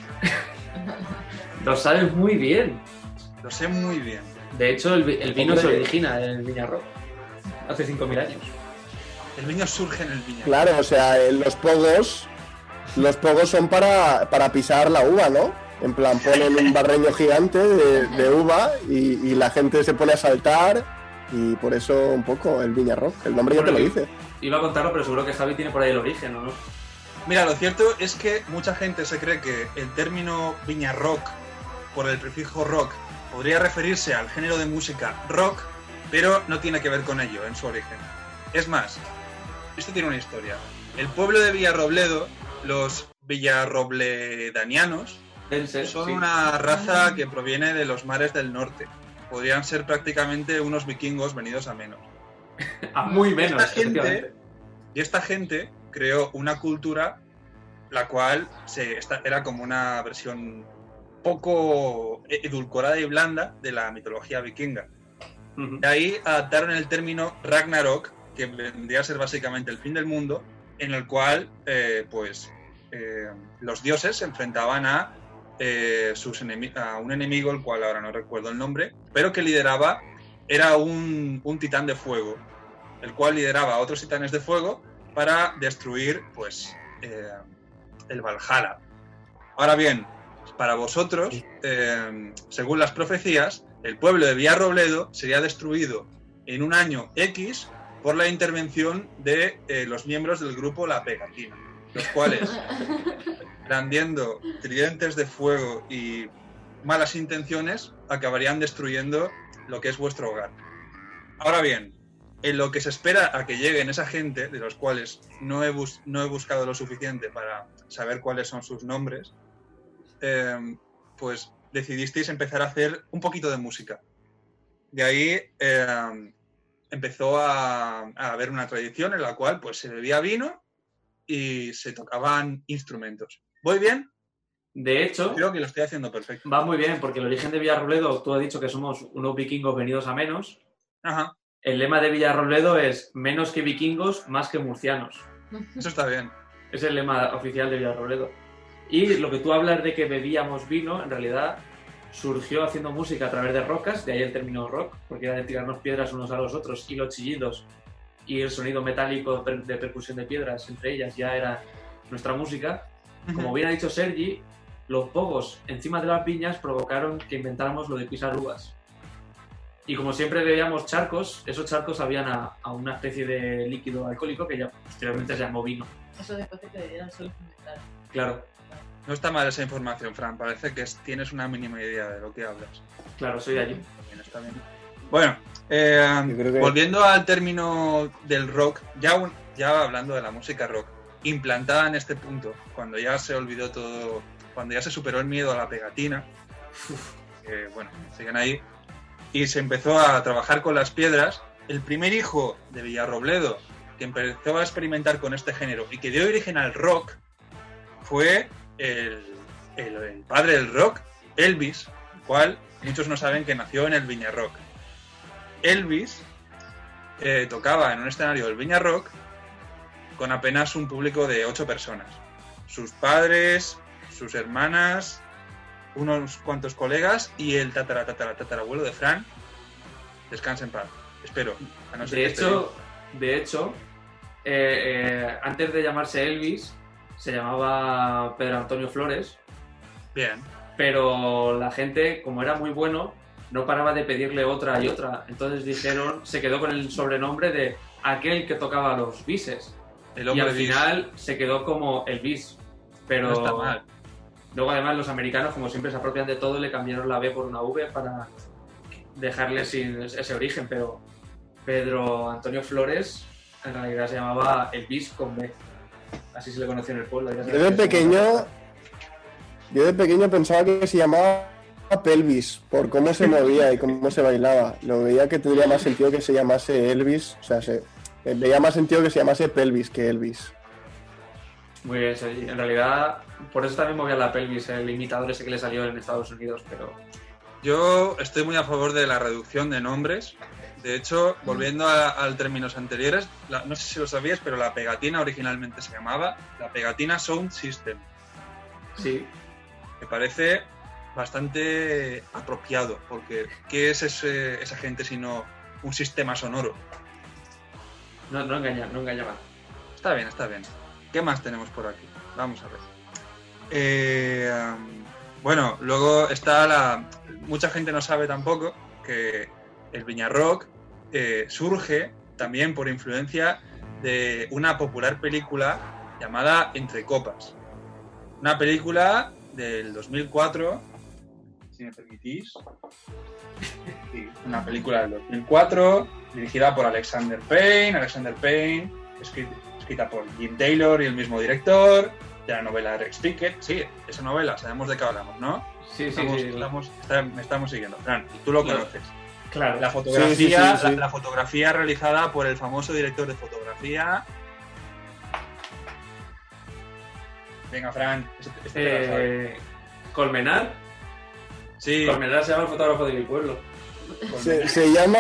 Lo sabes muy bien. Lo sé muy bien. De hecho, el, vi- el vino Hombre. se origina en el Viña Rock. Hace cinco mil años. El vino surge en el Viña Rock. Claro, o sea, eh, los pogos, los pogos son para, para pisar la uva, ¿no? En plan, ponen un barreño gigante de, de uva y, y la gente se pone a saltar y por eso un poco el Viña Rock. El nombre ya te lo dice. Iba a contarlo, pero seguro que Javi tiene por ahí el origen, ¿o no? Mira, lo cierto es que mucha gente se cree que el término Viña Rock, por el prefijo rock, podría referirse al género de música rock, pero no tiene que ver con ello en su origen. Es más, esto tiene una historia. El pueblo de Villarrobledo, los villarrobledanianos, Dense, son sí. una raza que proviene de los mares del norte. Podrían ser prácticamente unos vikingos venidos a menos. A muy menos, Esta gente- efectivamente. Y esta gente creó una cultura la cual se, esta, era como una versión poco edulcorada y blanda de la mitología vikinga. Ujú. De ahí adaptaron el término Ragnarok, que vendría a ser básicamente el fin del mundo, en el cual eh, pues, eh, los dioses se enfrentaban a, eh, sus enemi- a un enemigo, el cual ahora no recuerdo el nombre, pero que lideraba, era un, un titán de fuego, el cual lideraba a otros titanes de fuego para destruir pues, eh, el Valhalla. Ahora bien, para vosotros, eh, según las profecías, el pueblo de Villarrobledo sería destruido en un año X por la intervención de eh, los miembros del grupo La Pegatina, los cuales, blandiendo tridentes de fuego y malas intenciones, acabarían destruyendo lo que es vuestro hogar. Ahora bien, en lo que se espera a que lleguen esa gente, de los cuales no he, bus- no he buscado lo suficiente para saber cuáles son sus nombres, eh, pues decidisteis empezar a hacer un poquito de música. De ahí eh, empezó a, a haber una tradición en la cual pues, se bebía vino y se tocaban instrumentos. ¿Voy bien? De hecho, Creo que lo estoy haciendo perfecto. va muy bien, porque el origen de Villarrobledo, tú has dicho que somos unos vikingos venidos a menos. Ajá, El lema de Villarrobledo es menos que vikingos, más que murcianos. eso está bien. Es el lema oficial de Villarrobledo. Y lo que tú hablas de que bebíamos vino, en realidad surgió haciendo música a través de rocas, de ahí el término rock, porque era de tirarnos piedras unos a los otros, y los chillidos y el sonido metálico de per- de percusión de piedras entre ellas ya era nuestra música. Como bien ha dicho Sergi, los pogos encima de las viñas provocaron que inventáramos lo de pisar uvas. Y como siempre bebíamos charcos, esos charcos sabían a, a una especie de líquido alcohólico que ya posteriormente se llamó vino. Eso después de que le dieran solo fundamental. Claro, No está mal esa información, Fran. Parece que es- tienes una mínima idea de lo que hablas. claro, soy de allí. Está bien, está bien. Bueno, eh, Yo creo que- volviendo al término del rock, ya, un- ya hablando de la música rock, implantada en este punto, cuando ya se olvidó todo, cuando ya se superó el miedo a la pegatina, que bueno, siguen ahí, y se empezó a trabajar con las piedras. El primer hijo de Villarrobledo que empezó a experimentar con este género y que dio origen al rock fue el, el, el padre del rock, Elvis, el cual muchos no saben que nació en el Viña Rock. Elvis eh, tocaba en un escenario del Viña Rock con apenas un público de ocho personas. Sus padres, sus hermanas, unos cuantos colegas y el tatara, tatara, tatarabuelo de Fran. Descansa en paz. Espero. A no ser De que esté hecho, de hecho eh, eh, antes de llamarse Elvis, se llamaba Pedro Antonio Flores. bien. Pero la gente, como era muy bueno, no paraba de pedirle otra y otra. Entonces dijeron, se quedó con el sobrenombre de aquel que tocaba los bises. El Y hombre al bis. final se quedó como el bis. Pero No está mal. luego además los americanos, como siempre se apropian de todo, le cambiaron la B por una V para dejarle sin ese origen. Pero Pedro Antonio Flores en realidad se llamaba el bis con B. Así se le conoció en el pueblo. Ya sabes Yo de que se pequeño, llama- yo de pequeño pensaba que se llamaba pelvis, por cómo se movía y cómo se bailaba. Lo veía que tendría más sentido que se llamase Elvis, o sea, se, veía más sentido que se llamase pelvis que Elvis. Muy bien, sí. En realidad, por eso también movía la pelvis, el imitador ese que le salió en Estados Unidos, pero... Yo estoy muy a favor de la reducción de nombres. De hecho, volviendo a, a términos anteriores, la- no sé si lo sabías, pero la pegatina originalmente se llamaba la pegatina Sound System. Sí, Me parece bastante apropiado, porque ¿qué es ese, esa gente sino un sistema sonoro? no, no engaña, no engaña más. Está bien, está bien. ¿Qué más tenemos por aquí? Vamos a ver. Eh, um, bueno, luego está la... Mucha gente no sabe tampoco que el Viña Rock eh, surge también por influencia de una popular película llamada Entre Copas. Una película del dos mil cuatro, si me permitís. Sí, una película del dos mil cuatro, dirigida por Alexander Payne. Alexander Payne, escrita, escrita por Jim Taylor y el mismo director, de la novela Rex Pickett. Sí, esa novela, sabemos de qué hablamos, ¿no? Sí, sí, Estamos, sí. estamos, está- me estamos siguiendo. Fran, tú lo Claro. conoces. Claro. La fotografía, Sí, sí, sí, sí. La, la fotografía realizada por el famoso director de fotografía. Venga, Fran, este, este te lo sabes. Eh, Colmenar. Sí, Colmenar se llama el fotógrafo de mi pueblo. Se, se llama...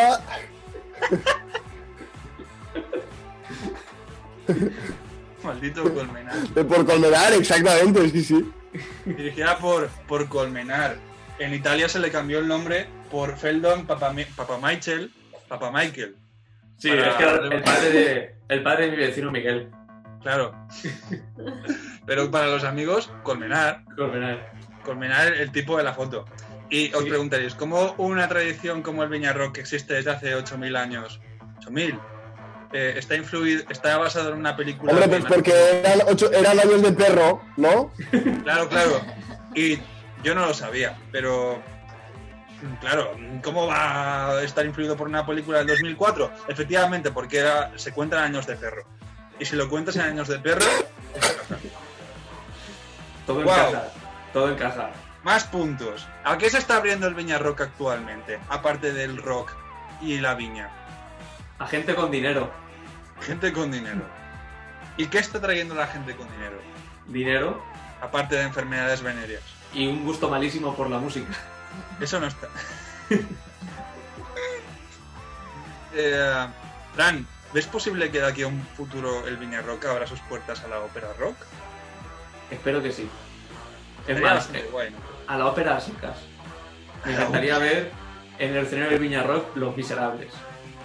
maldito Colmenar. de por Colmenar, exactamente, sí, sí. Dirigida por, por Colmenar. En Italia se le cambió el nombre por Feldon Papa, Papa Michael. Papa Michael. Sí, Para- es que era el padre, de, el padre de mi vecino Miguel. Claro. Pero para los amigos, Colmenar. Colmenar. Colmenar, el tipo de la foto. Y os Sí. preguntaréis, ¿cómo una tradición como el Viña Rock, que existe desde hace ocho mil años, ocho mil, eh, está influido, está basado en una película? Hombre, que pues nació- porque eran, ocho, eran años de perro, ¿no? Claro, claro. Y yo no lo sabía, pero claro, ¿cómo va a estar influido por una película del dos mil cuatro? Efectivamente, porque era, se cuentan años de perro. Y si lo cuentas en años de perro, es caja. Todo Guau. encaja. Todo encaja. Más puntos. ¿A qué se está abriendo el Viña Rock actualmente? Aparte del rock y la viña. A gente con dinero. Gente con dinero. ¿Y qué está trayendo la gente con dinero? Dinero Aparte de enfermedades venéreas. y un gusto malísimo por la música. Eso no está. eh, Fran, ¿ves posible que de aquí a un futuro el Viña Rock abra sus puertas a la ópera rock? Espero que sí. Es Sería más, bastante eh, guay, ¿no? a la ópera secas. Me encantaría ver en el escenario del Viña Rock Los Miserables.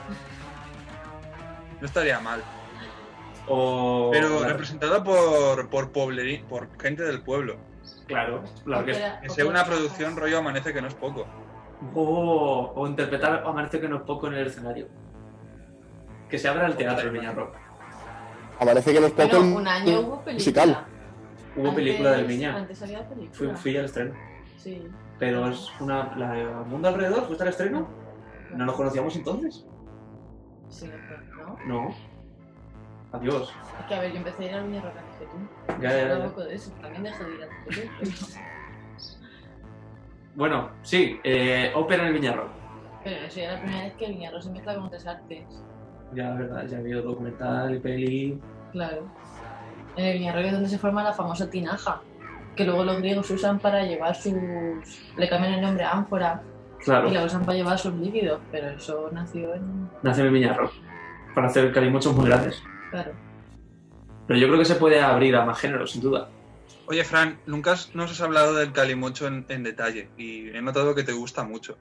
No estaría mal. O... Pero la- representada por, por, puebleri- por gente del pueblo. Claro, la orquesta. Ópera- Que sea ópera- una producción rollo Amanece que no es poco. O, o interpretar Amanece que no es poco en el escenario. Que se abra el teatro el Viña Rock. Amanece que no es poco Bueno, el un año hubo película. musical. Hubo película del Antes- Viña. Antes había película. Fui, fui al estreno. Sí. Pero es una... ¿La de Mundo Alrededor? ¿Fuiste al estreno? ¿No nos conocíamos entonces? Sí, pero no. No. Adiós. Es que a ver, yo empecé a ir al Viñarrock antes que tú. Ya, ya, ya. Un poco de eso. También dejé de ir antes que tú. Pero, Bueno, sí, eh, ópera en el Viñarrock. pero eso ya es la primera vez que el Viñarrock se mezcla con otras artes. Ya, verdad, ya ha habido documental, peli... Claro. En el Viñarrock es donde se forma la famosa tinaja, que luego los griegos usan para llevar sus... le cambian el nombre a ánfora Claro, y la usan para llevar sus líquidos, pero eso nació en... nace en el Viñarrock. Para hacer calimochos muy grandes. Claro. Pero yo creo que se puede abrir a más géneros, sin duda. Oye, Fran, nunca has- nos has hablado del calimocho en, en detalle y he notado que te gusta mucho.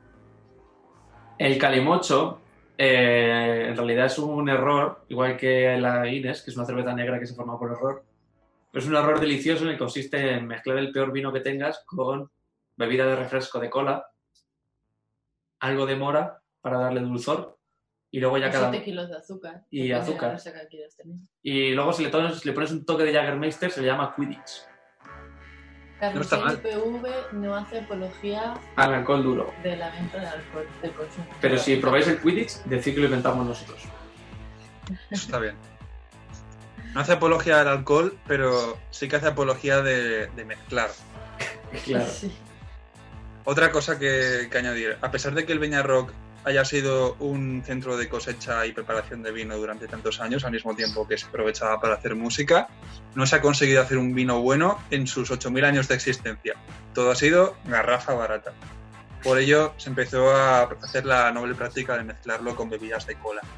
El calimocho, eh, en realidad es un error, igual que la Guinness, que es una cerveza negra que se forma por error. Es un error delicioso en el que consiste en mezclar el peor vino que tengas con bebida de refresco de cola, algo de mora para darle dulzor, y luego ya O cada... siete kilos de azúcar. Y depende de la azúcar. resaca que quieras tener. Y luego si le, pones, si le pones un toque de Jägermeister se le llama Quidditch, No está Carrusel mal. I P V no hace apología al alcohol duro. de la venta de alcohol, del consumo. Pero si probáis el Quidditch, decid que lo inventamos nosotros. Eso está bien. No hace apología del alcohol, pero sí que hace apología de, de mezclar. Claro. Sí. Otra cosa que, que añadir, a pesar de que el Viñarrock haya sido un centro de cosecha y preparación de vino durante tantos años, al mismo tiempo que se aprovechaba para hacer música, no se ha conseguido hacer un vino bueno en sus ocho mil años de existencia. Todo ha sido garrafa barata. Por ello se empezó a hacer la noble práctica de mezclarlo con bebidas de cola.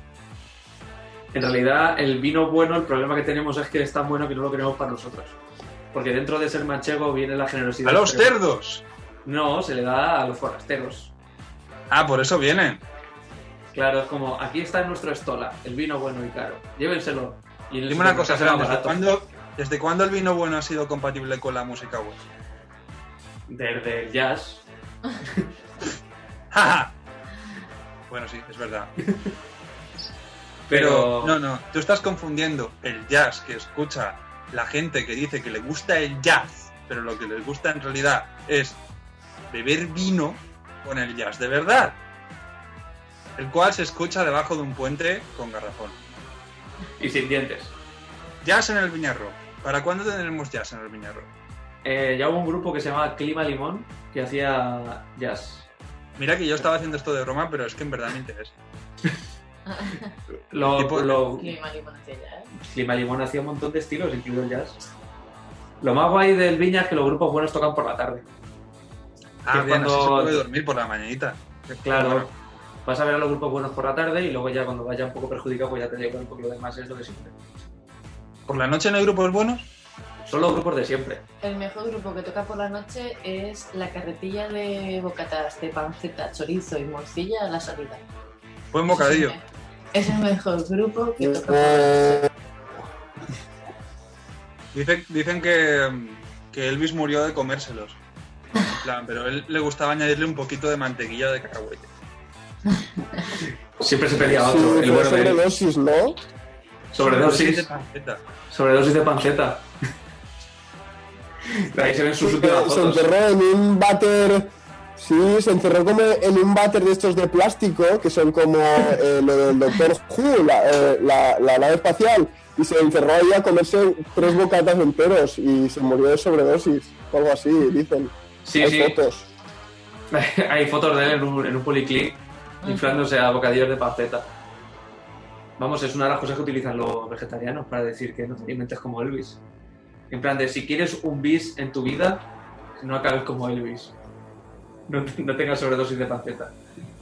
En realidad, el vino bueno, el problema que tenemos es que es tan bueno que no lo queremos para nosotros. Porque dentro de ser manchego viene la generosidad. ¡A los pero- cerdos! No, se le da a los forasteros. Ah, por eso vienen. Claro, es como, aquí está nuestro estola, el vino bueno y caro. Llévenselo. Y en el Dime una cosa, supermercado Fran, será ¿desde barato. cuándo, ¿desde cuándo el vino bueno ha sido compatible con la música buena? Desde el jazz. ¡Ja, ja! Bueno, sí, es verdad. Pero, Pero no, no, tú estás confundiendo el jazz que escucha la gente que dice que le gusta el jazz, pero lo que les gusta en realidad es beber vino con el jazz de verdad, el cual se escucha debajo de un puente con garrafón. y sin dientes. Jazz en el Viñarrock. ¿Para cuándo tendremos jazz en el Viñarrock? Eh, ya hubo un grupo que se llamaba Clima Limón que hacía jazz. Mira que yo estaba haciendo esto de broma, pero es que en verdad me interesa. Lo, Tipo- lo- Clima limón hacia allá, ¿eh? Clima Limón hacía un montón de estilos, incluido el jazz. Lo más guay del Viña es que los grupos buenos tocan por la tarde. Ah, Que bien, cuando- así se puede dormir por la mañanita. Claro, Bueno, vas a ver a los grupos buenos por la tarde y luego ya cuando vaya un poco perjudicado pues ya te da igual porque lo demás es lo de siempre. ¿por la noche no hay grupos buenos? Son los grupos de siempre. El mejor grupo que toca por la noche es la carretilla de bocatas de panceta, chorizo y morcilla a la salida. Buen bocadillo. Es el mejor grupo que toca por la noche. Eh, Dicen, dicen que, que Elvis murió de comérselos. En plan, pero a él le gustaba añadirle un poquito de mantequilla de cacahuete. Siempre se pedía sí, otro. El fue bueno de él. sobredosis, ¿no? Sobredosis. de panceta. Sobredosis de panceta. Ahí se ven sus últimas Se fotos. encerró en un váter. Sí, se encerró como en un váter de estos de plástico, que son como eh, lo del Doctor Who, la, eh, la, la nave espacial, y se encerró ahí a comerse tres bocatas enteros y se murió de sobredosis, o algo así, dicen. Sí, Hay sí. fotos. Hay fotos de él en un, en un policlinic inflándose a bocadillos de panceta. Vamos, es una de las cosas que utilizan los vegetarianos para decir que no te alimentes como Elvis. En plan de, si quieres un bis en tu vida, no acabes como Elvis. No, no tengas sobredosis de panceta.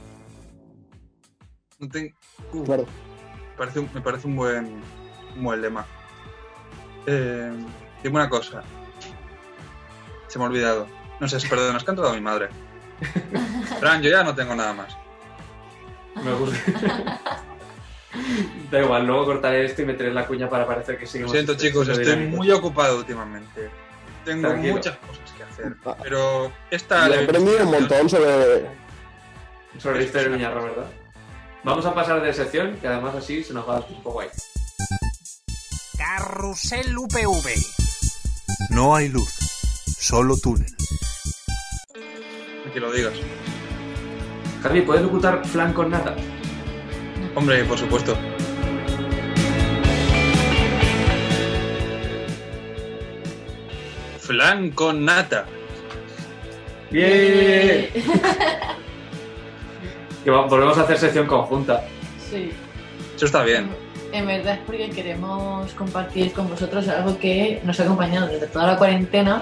No te- uh, Claro. parece un- me parece un buen, un buen lema. Eh, dime una cosa. Se me ha olvidado. No sé, perdón, has cantado a mi madre. Fran, yo ya no tengo nada más. Me gusta. Da igual, luego cortaré esto y meteré la cuña para parecer que Lo seguimos. siento, chicos, siendo estoy dinámicos. muy ocupado últimamente. Tengo Tranquilo. muchas cosas que hacer. Ah. Pero esta... Yo he aprendido un montón sobre. Sobre la historia del Viñarro, ¿verdad? Vamos a pasar de sección, que además así se nos va a dar tiempo guay. Carrusel U P V. No hay luz, solo túnel. Que lo digas. Javi, ¿puedes locutar flan con nata? Hombre, por supuesto. Flan con nata. ¡Bien! Que va- volvemos a hacer sección conjunta. Sí. Eso está bien. En verdad es porque queremos compartir con vosotros algo que nos ha acompañado desde toda la cuarentena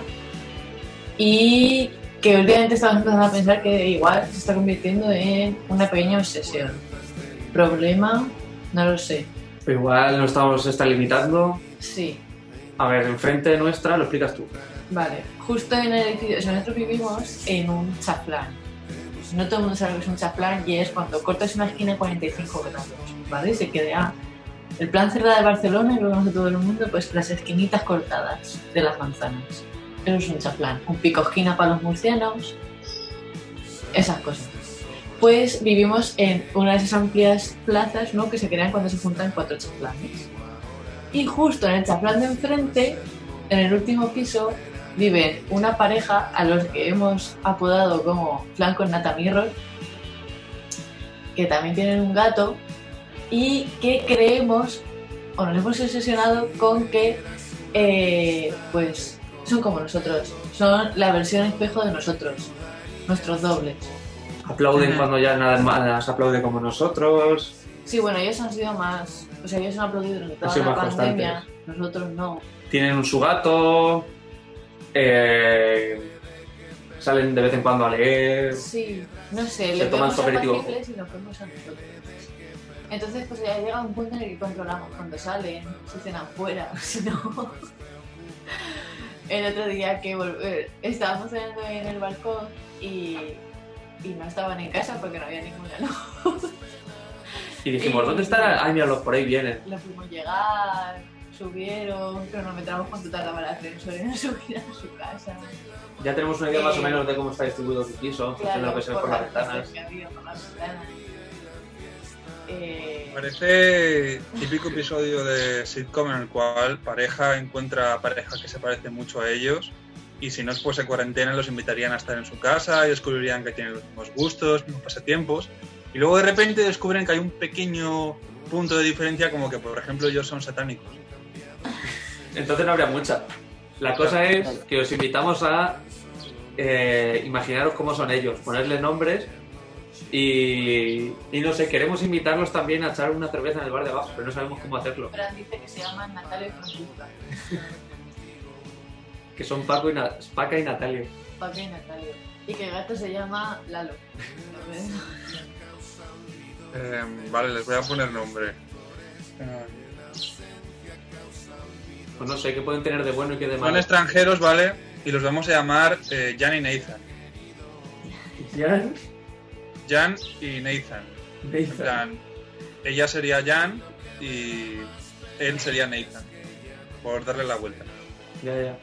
y que últimamente estamos empezando a pensar que igual se está convirtiendo en una pequeña obsesión. ¿Problema? No lo sé. Pero igual no estamos se está limitando. Sí. A ver, enfrente nuestra lo explicas tú. Vale. Justo en el edificio, o sea, nosotros vivimos en un chaflán. No todo el mundo sabe lo que es un chaflán y es cuando cortas una esquina cuarenta y cinco grados, ¿vale? Se queda el plan cerrado de Barcelona y lo vemos a todo el mundo, pues las esquinitas cortadas de las manzanas. Eso es un chaflán. Un pico esquina para los murcianos. Esas cosas. Pues vivimos en una de esas amplias plazas, ¿no?, que se crean cuando se juntan cuatro chaflanes. Y justo en el chaflán de enfrente, en el último piso, viven una pareja a los que hemos apodado como Flan con nata mirror, que también tienen un gato y que creemos, o nos hemos obsesionado con que eh, pues son como nosotros, son la versión espejo de nosotros, nuestros dobles. Aplauden Ajá. cuando ya nada más aplaude como nosotros. Sí, bueno, ellos han sido más, o sea, ellos han aplaudido durante toda Han sido la más pandemia, constantes. nosotros no. Tienen un su gato. Eh, salen de vez en cuando a leer. Sí, no sé, Se le toman vemos su aperitivo. apacibles y nos vemos a nosotros. Entonces, pues ya llega un punto en el que controlamos cuando salen, si cenan fuera, o si no. El otro día que vol- eh, estábamos cenando en el balcón y, y no estaban en casa porque no había ninguna luz. Y dijimos, Y- ¿dónde estarán? Ay, míralos, por ahí vienen. Los fuimos llegar, subieron, cronometramos cuánto tardaba el ascensor en subir a su casa. Ya tenemos una idea más o Eh, menos de cómo está distribuido su piso, de lo que se ve por las ventanas. que había por las ventanas. Eh, Parece típico episodio de sitcom en el cual pareja encuentra pareja que se parece mucho a ellos y si no fuese cuarentena los invitarían a estar en su casa y descubrirían que tienen los mismos gustos, mismos pasatiempos y luego de repente descubren que hay un pequeño punto de diferencia como que por ejemplo ellos son satánicos. Entonces no habría mucha. La cosa es que os invitamos a eh, imaginaros cómo son ellos, ponerles nombres y, y no sé, queremos invitarlos también a echar una cerveza en el bar de abajo, pero no sabemos cómo hacerlo. Fran dice que se llaman Natalia y Francisca. Que son Paco y Na- Paca y Natalia. Paco y Natalia. Y que el gato se llama Lalo. Eh, vale, les voy a poner nombre. Eh, Pues no sé, ¿qué pueden tener de bueno y qué de son malo? extranjeros, ¿vale? Y los vamos a llamar eh, Jan y Nathan. Jan, Jan y Nathan. En Nathan. plan, ella sería Jan y él sería Nathan. Por darle la vuelta. Ya, ya.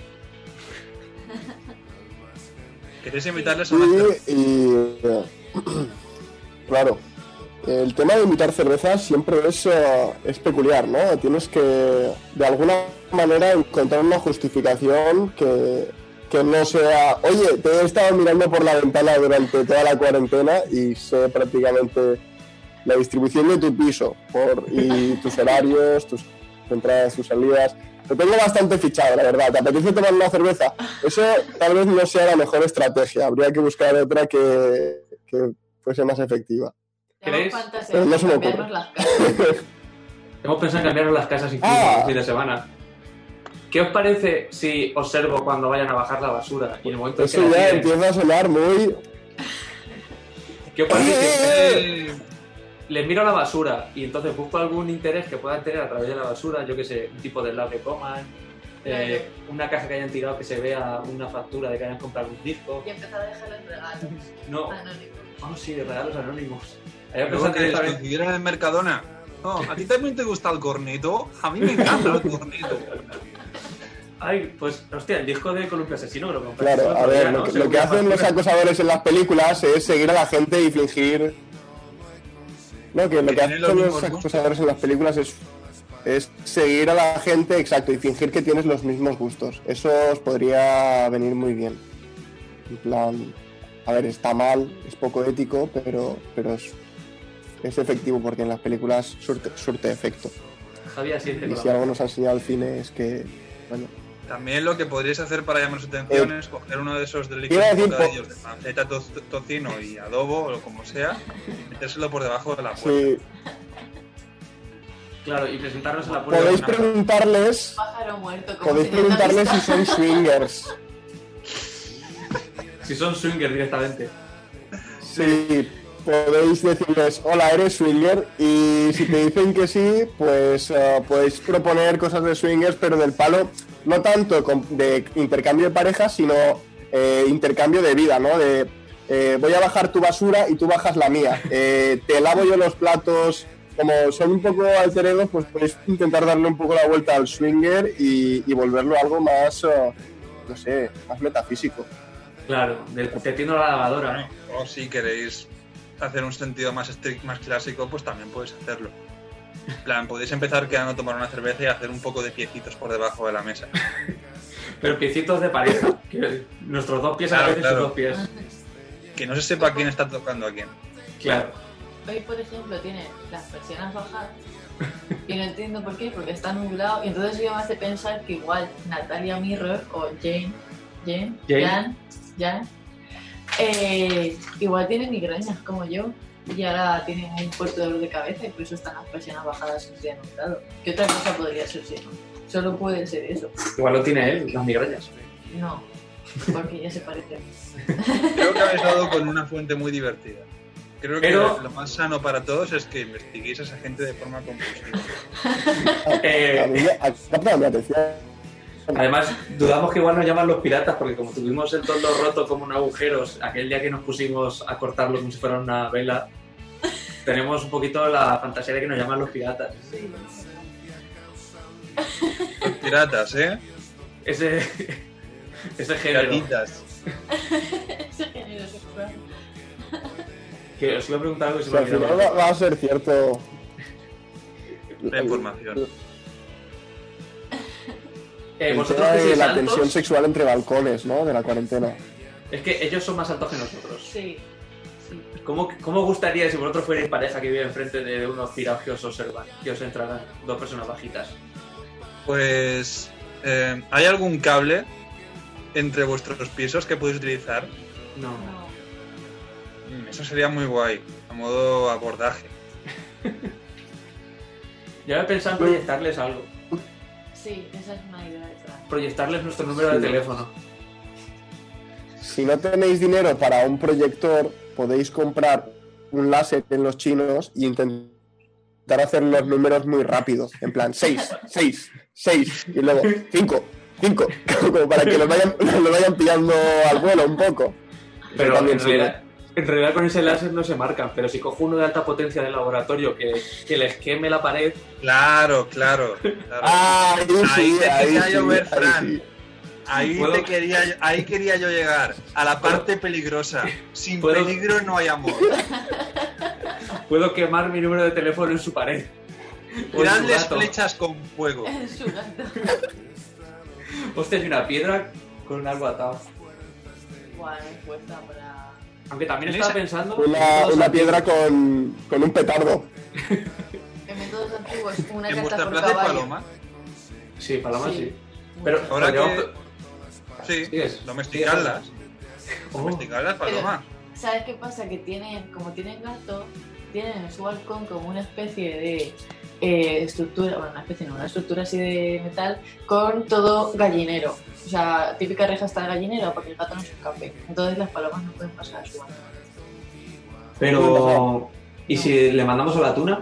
¿Queréis invitarles Sí, a una cerveza? y eh, claro, el tema de invitar cervezas siempre es, eh, es peculiar, ¿no? Tienes que, de alguna manera, encontrar una justificación que, que no sea, oye, te he estado mirando por la ventana durante toda la cuarentena y sé prácticamente la distribución de tu piso por, y tus horarios, tus entradas, tus salidas. Lo tengo bastante fichado, la verdad. ¿Te apetece tomar una cerveza? Eso tal vez no sea la mejor estrategia. Habría que buscar otra que, que fuese más efectiva. ¿Creéis? Tenemos fantasía Pero no de se me cambiarnos ocurre. las casas. Hemos pensado en cambiaros las casas incluso Ah. el fin de semana. ¿Qué os parece si observo cuando vayan a bajar la basura y en el momento en que Eso la ya tiren? empieza a sonar muy... ¿Qué os parece si Eh, les miro la basura y entonces busco algún interés que puedan tener a través de la basura? Yo qué sé, un tipo de helado que coman, eh, una caja que hayan tirado que se vea una factura de que hayan comprado un disco. Y empezar a dejarles regalos No, anónimos. oh sí, de regalos anónimos. Había Luego pensado que directamente- coincidieron en Mercadona. No, ¿a ti también te gusta el corneto? A mí me encanta el corneto. Ay, pues, hostia, el disco de Columpio Asesino que lo compré. Claro, el a otro ver, día, lo ¿no? que, Según lo que la hacen los factura. acosadores en las películas es seguir a la gente y fingir... No, que lo Que que tienen los hacen los mismos gustos. acosadores en las películas es, es seguir a la gente, exacto, y fingir que tienes los mismos gustos. Eso os podría venir muy bien. En plan, a ver, está mal, es poco ético, pero, pero es, es efectivo porque en las películas surte, surte efecto. Javier siente Y que si lo- algo nos ha enseñado el cine es que, bueno, También lo que podríais hacer para llamar su atención Eh, es coger uno de esos iba a deliciosos decir, bocadillos de panceta, to- tocino y adobo, o como sea, y metérselo por debajo de la puerta. Sí. Claro, y presentarnos en la puerta. Podéis de una- preguntarles, Pájaro muerto. como podéis si no lo preguntarles si visto. son swingers. Si son swingers directamente. Sí, podéis decirles, hola, ¿eres swinger? Y si te dicen que sí, pues eh, podéis proponer cosas de swingers, pero del palo, no tanto com- de intercambio de parejas, sino eh, intercambio de vida, ¿no? De eh, voy a bajar tu basura y tú bajas la mía. Eh, te lavo yo los platos. Como son un poco alter egos, pues podéis intentar darle un poco la vuelta al swinger y, y volverlo algo más, eh, no sé, más metafísico. Claro, del te tiendo la lavadora, ¿no? O si queréis hacer un sentido más estric- más clásico, pues también podéis hacerlo. En plan, podéis empezar quedando a tomar una cerveza y hacer un poco de piecitos por debajo de la mesa. Pero piecitos de pareja. Que nuestros dos pies a Claro, veces claro. sus dos pies. Que no se sepa quién está tocando a quién. Claro. Hoy, por ejemplo, tiene las persianas bajadas y no entiendo por qué, porque está nublado y entonces eso me hace pensar que igual Natalia Mirror o Jane, Jane, Jane. Jan, Jan, eh, igual tiene migrañas como yo y ahora tienen un fuerte dolor de cabeza y por eso están las persianas bajadas en día nublado. ¿Qué otra cosa podría ser si no? Solo puede ser eso. Igual lo tiene él, las migrañas. No, porque ya se parece. Creo que habéis dado con una fuente muy divertida. Creo que Pero- lo más sano para todos es que investiguéis a esa gente de forma compulsiva. Eh, A mí me ha captado mi atención. Además, dudamos que igual nos llaman los piratas, porque como tuvimos el toldo roto como un agujero aquel día que nos pusimos a cortarlo como si fuera una vela, tenemos un poquito la fantasía de que nos llaman los piratas. Los piratas, ¿eh? Ese, ese género. Piratitas. Ese género sexual. Que os iba a preguntar algo y se O me sea, al final va, olvidó. va a ser cierto. La información. Eh, El vosotros tema que de sois la altos, tensión sexual entre balcones, ¿no? De la cuarentena. es que ellos son más altos que nosotros. Sí, sí. ¿Cómo, ¿Cómo gustaría si vosotros fuerais pareja que vive enfrente de unos pirados que os observan, que os entraran dos personas bajitas? Pues, eh, ¿hay algún cable entre vuestros pisos que podéis utilizar? No. No. Mm, Eso sería muy guay, a modo abordaje. Yo había pensado en proyectarles algo. Sí, esa es una idea detrás. Proyectarles nuestro número de Sí. teléfono. Si no tenéis dinero para un proyector, podéis comprar un láser en los chinos y intentar hacer los números muy rápido. En plan, seis, seis, seis, y luego cinco, cinco, como para que lo vayan, lo vayan pillando al vuelo un poco. Eso Pero también en sirve. realidad, en realidad con ese láser no se marcan. Pero si cojo uno de alta potencia del laboratorio que, que les queme la pared, Claro, claro. claro. Ah, ahí Ahí sí, te ahí quería sí, llover, ahí Fran. sí. Ahí, ¿Puedo? te quería, yo- ahí quería yo llegar, a la parte peligrosa. Sin ¿Puedo? peligro no hay amor. puedo quemar mi número de teléfono en su pared. O en su Tiradles gato. flechas con fuego. En su gato. Hostia, hay una piedra con algo atado. Igual me cuesta para. Aunque también ¿Tenéis estaba pensando... Una, métodos una antiguos. piedra con, con un petardo. En métodos antiguos, una En carta vuestra por plaza de caballo. paloma, Sí, paloma sí. Sí. Pero ahora podríamos- que... Sí, Sigues. domesticarlas. Oh, Domesticarlas, paloma. ¿Sabes qué pasa? Que tienen, como tienen gato, tienen en su balcón como una especie de eh, estructura, bueno, una especie no, una estructura así de metal con todo gallinero. O sea, típica reja hasta el gallinero para que el gato no se escape. Entonces las palomas no pueden pasar a su balcón. pero... ¿Y si le mandamos a la tuna?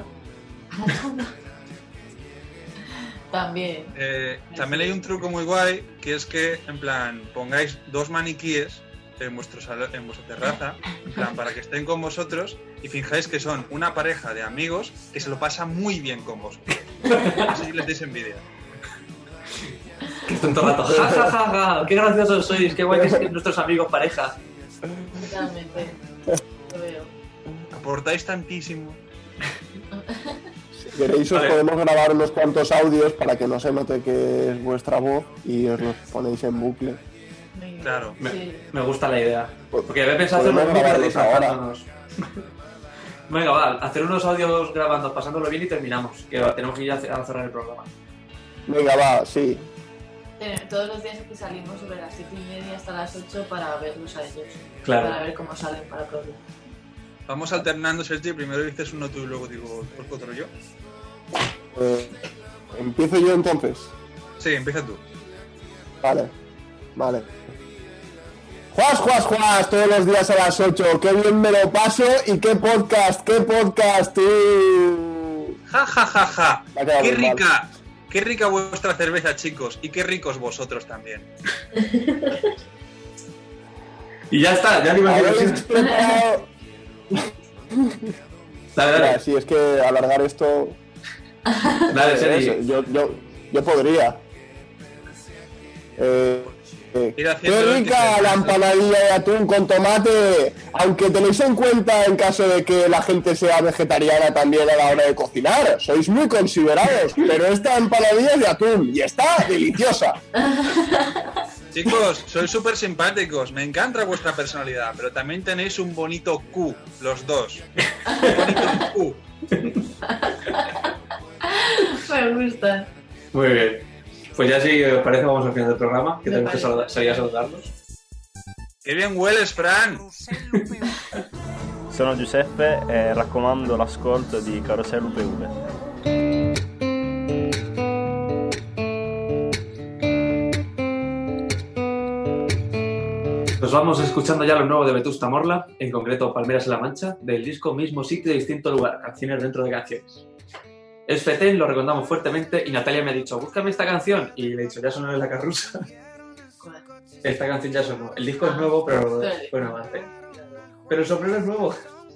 También. Eh, también hay un truco muy guay, que es que, en plan, pongáis dos maniquíes en, vuestro salo- en vuestra terraza, en plan, para que estén con vosotros y finjáis que son una pareja de amigos que se lo pasa muy bien con vosotros. Así les deis envidia. Que están todo el rato. Ja, ja, ja, ja. Qué graciosos sois. Qué guay que sois nuestros amigos pareja. Totalmente. Lo veo. Aportáis tantísimo. Si queréis, os Vale. podemos grabar unos cuantos audios para que no se note que es vuestra voz y os los ponéis en bucle. Muy bien. Claro. Me, Sí. me gusta la idea. Porque había pensado hacer Podemos unos vídeos grabarlos ahora. pasándonos. Venga, va, hacer unos audios grabando, pasándolo bien y terminamos. Que tenemos que ir a a cerrar el programa. Venga, va, sí. Eh, todos los días aquí salimos sobre las siete y media hasta las ocho para verlos a ellos. Claro. Para ver cómo salen para el programa. Vamos alternando, Sergi. Primero dices uno tú y luego digo otro yo. Eh, ¿Empiezo yo entonces? Sí, empieza tú. Vale, vale. Juas, juas, juas, todos los días a las ocho. Qué bien me lo paso y qué podcast, qué podcast, tú. Ja, ja, ja, ja. Me ha quedado Qué muy mal. rica, qué rica vuestra cerveza, chicos. Y qué ricos vosotros también. Y ya está, ya ni me Habéis quiero decir. preparado- Dale, Mira, dale. sí, es que alargar esto. Dale, eh, Sergi. yo, yo, yo podría. Eh, eh, Ir haciendo ¡Qué el rica teaser. la empanadilla de atún con tomate! Aunque tenéis en cuenta en caso de que la gente sea vegetariana también a la hora de cocinar. Sois muy considerados, pero esta empanadilla es de atún y está deliciosa. Chicos, sois súper simpáticos. Me encanta vuestra personalidad, pero también tenéis un bonito Q, los dos. Un bonito Q. Me gustan. Muy bien. Pues ya si os parece vamos al final del programa, que Me tenemos que parece. saludar, salir a saludarlos. ¡Qué bien hueles, Fran! Sono Giuseppe e raccomando l'ascolto di Carosello U P V. Nos vamos escuchando ya lo nuevo de Vetusta Morla, en concreto Palmeras en la Mancha, del disco Mismo Sitio, Distinto Lugar, canciones dentro de canciones. Es Feten, lo recomendamos fuertemente y Natalia me ha dicho, búscame esta canción, y le he dicho, ya sonó en la carrusa. ¿Cuál? Esta canción ya sonó. El disco es nuevo, pero bueno, avance. Pero el sombrero es nuevo.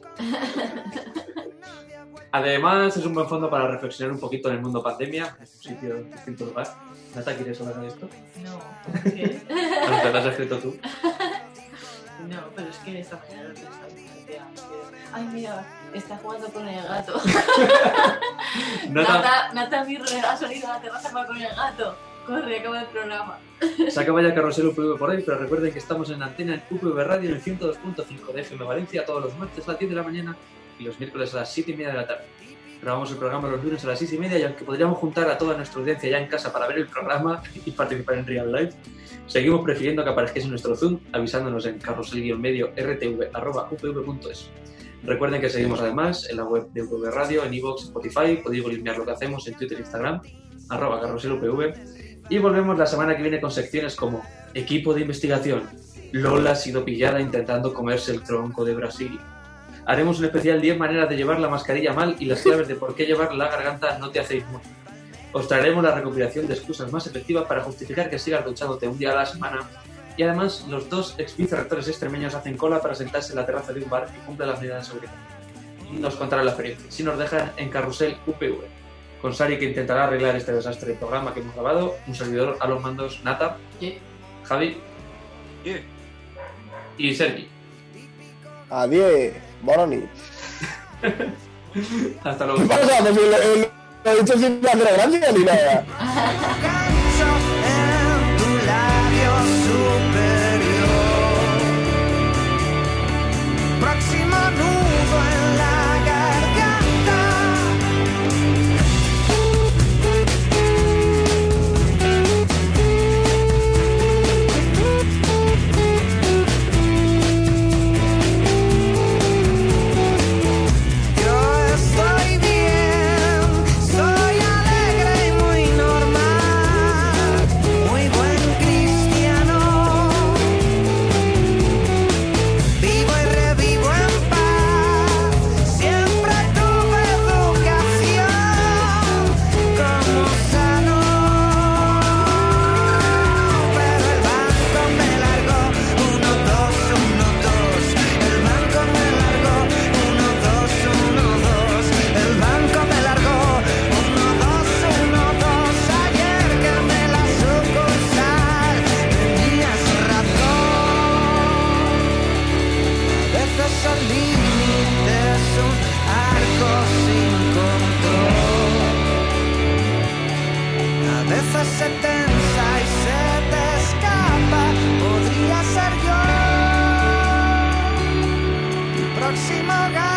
Además, es un buen fondo para reflexionar un poquito en el mundo pandemia, en un sitio, distinto lugar. Nata, ¿quieres hablar de esto? No, ¿por qué? No, te lo has escrito tú. No, pero es que esta mañana lo pensaba y decía, ay, mira, está jugando con el gato. Nata, Nata, Nata Mirre ha salido a la terraza para con el gato. Corre, acaba el programa. se acaba ya Carrusel U P V por hoy, pero recuerden que estamos en antena en U P V Radio en el ciento dos punto cinco de F M Valencia todos los martes a las diez de la mañana y los miércoles a las siete y media de la tarde. Grabamos el programa los lunes a las seis y media y aunque podríamos juntar a toda nuestra audiencia ya en casa para ver el programa y participar en real life, seguimos prefiriendo que aparezcáis en nuestro Zoom avisándonos en carrusel-medio rtv arroba upv punto es. Recuerden que seguimos además en la web de U P V Radio, en iVoox, Spotify, podéis googlear lo que hacemos en Twitter e Instagram, arroba carruselupv, y volvemos la semana que viene con secciones como Equipo de investigación, Lola ha sido pillada intentando comerse el tronco de Brasil. Haremos un especial diez maneras de llevar la mascarilla mal y las claves de por qué llevar la garganta no te hace inmune. Os traeremos la recopilación de excusas más efectivas para justificar que sigas duchándote un día a la semana. Y además, los dos ex vicerrectores extremeños hacen cola para sentarse en la terraza de un bar y cumplen las medidas de seguridad. Nos contarán la experiencia, si nos dejan en Carrusel U P V. Con Sari, que intentará arreglar este desastre de programa que hemos grabado, un servidor a los mandos, Nata, ¿Qué? Javi ¿Qué? y Sergi. Adiós, bona nit. Hasta ¿Qué luego. pasa? Pues lo, lo- lo he dicho sin hacer gracia ni nada. en tu labio superior. Próximo nudo en la garganta. Yo estoy bien, soy alegre y muy normal, muy buen cristiano. Vivo y revivo en paz, siempre tuve educación como sano. Pero el banco me largó, uno, dos, uno, dos. El banco me largó, uno, dos, uno, dos. El banco me largó, uno, dos, uno, dos. Ayer que me la sucursal, tenías razón. A veces el límite es un arco sin control. A veces se tensa y se te escapa. Podría ser yo tu próximo gato.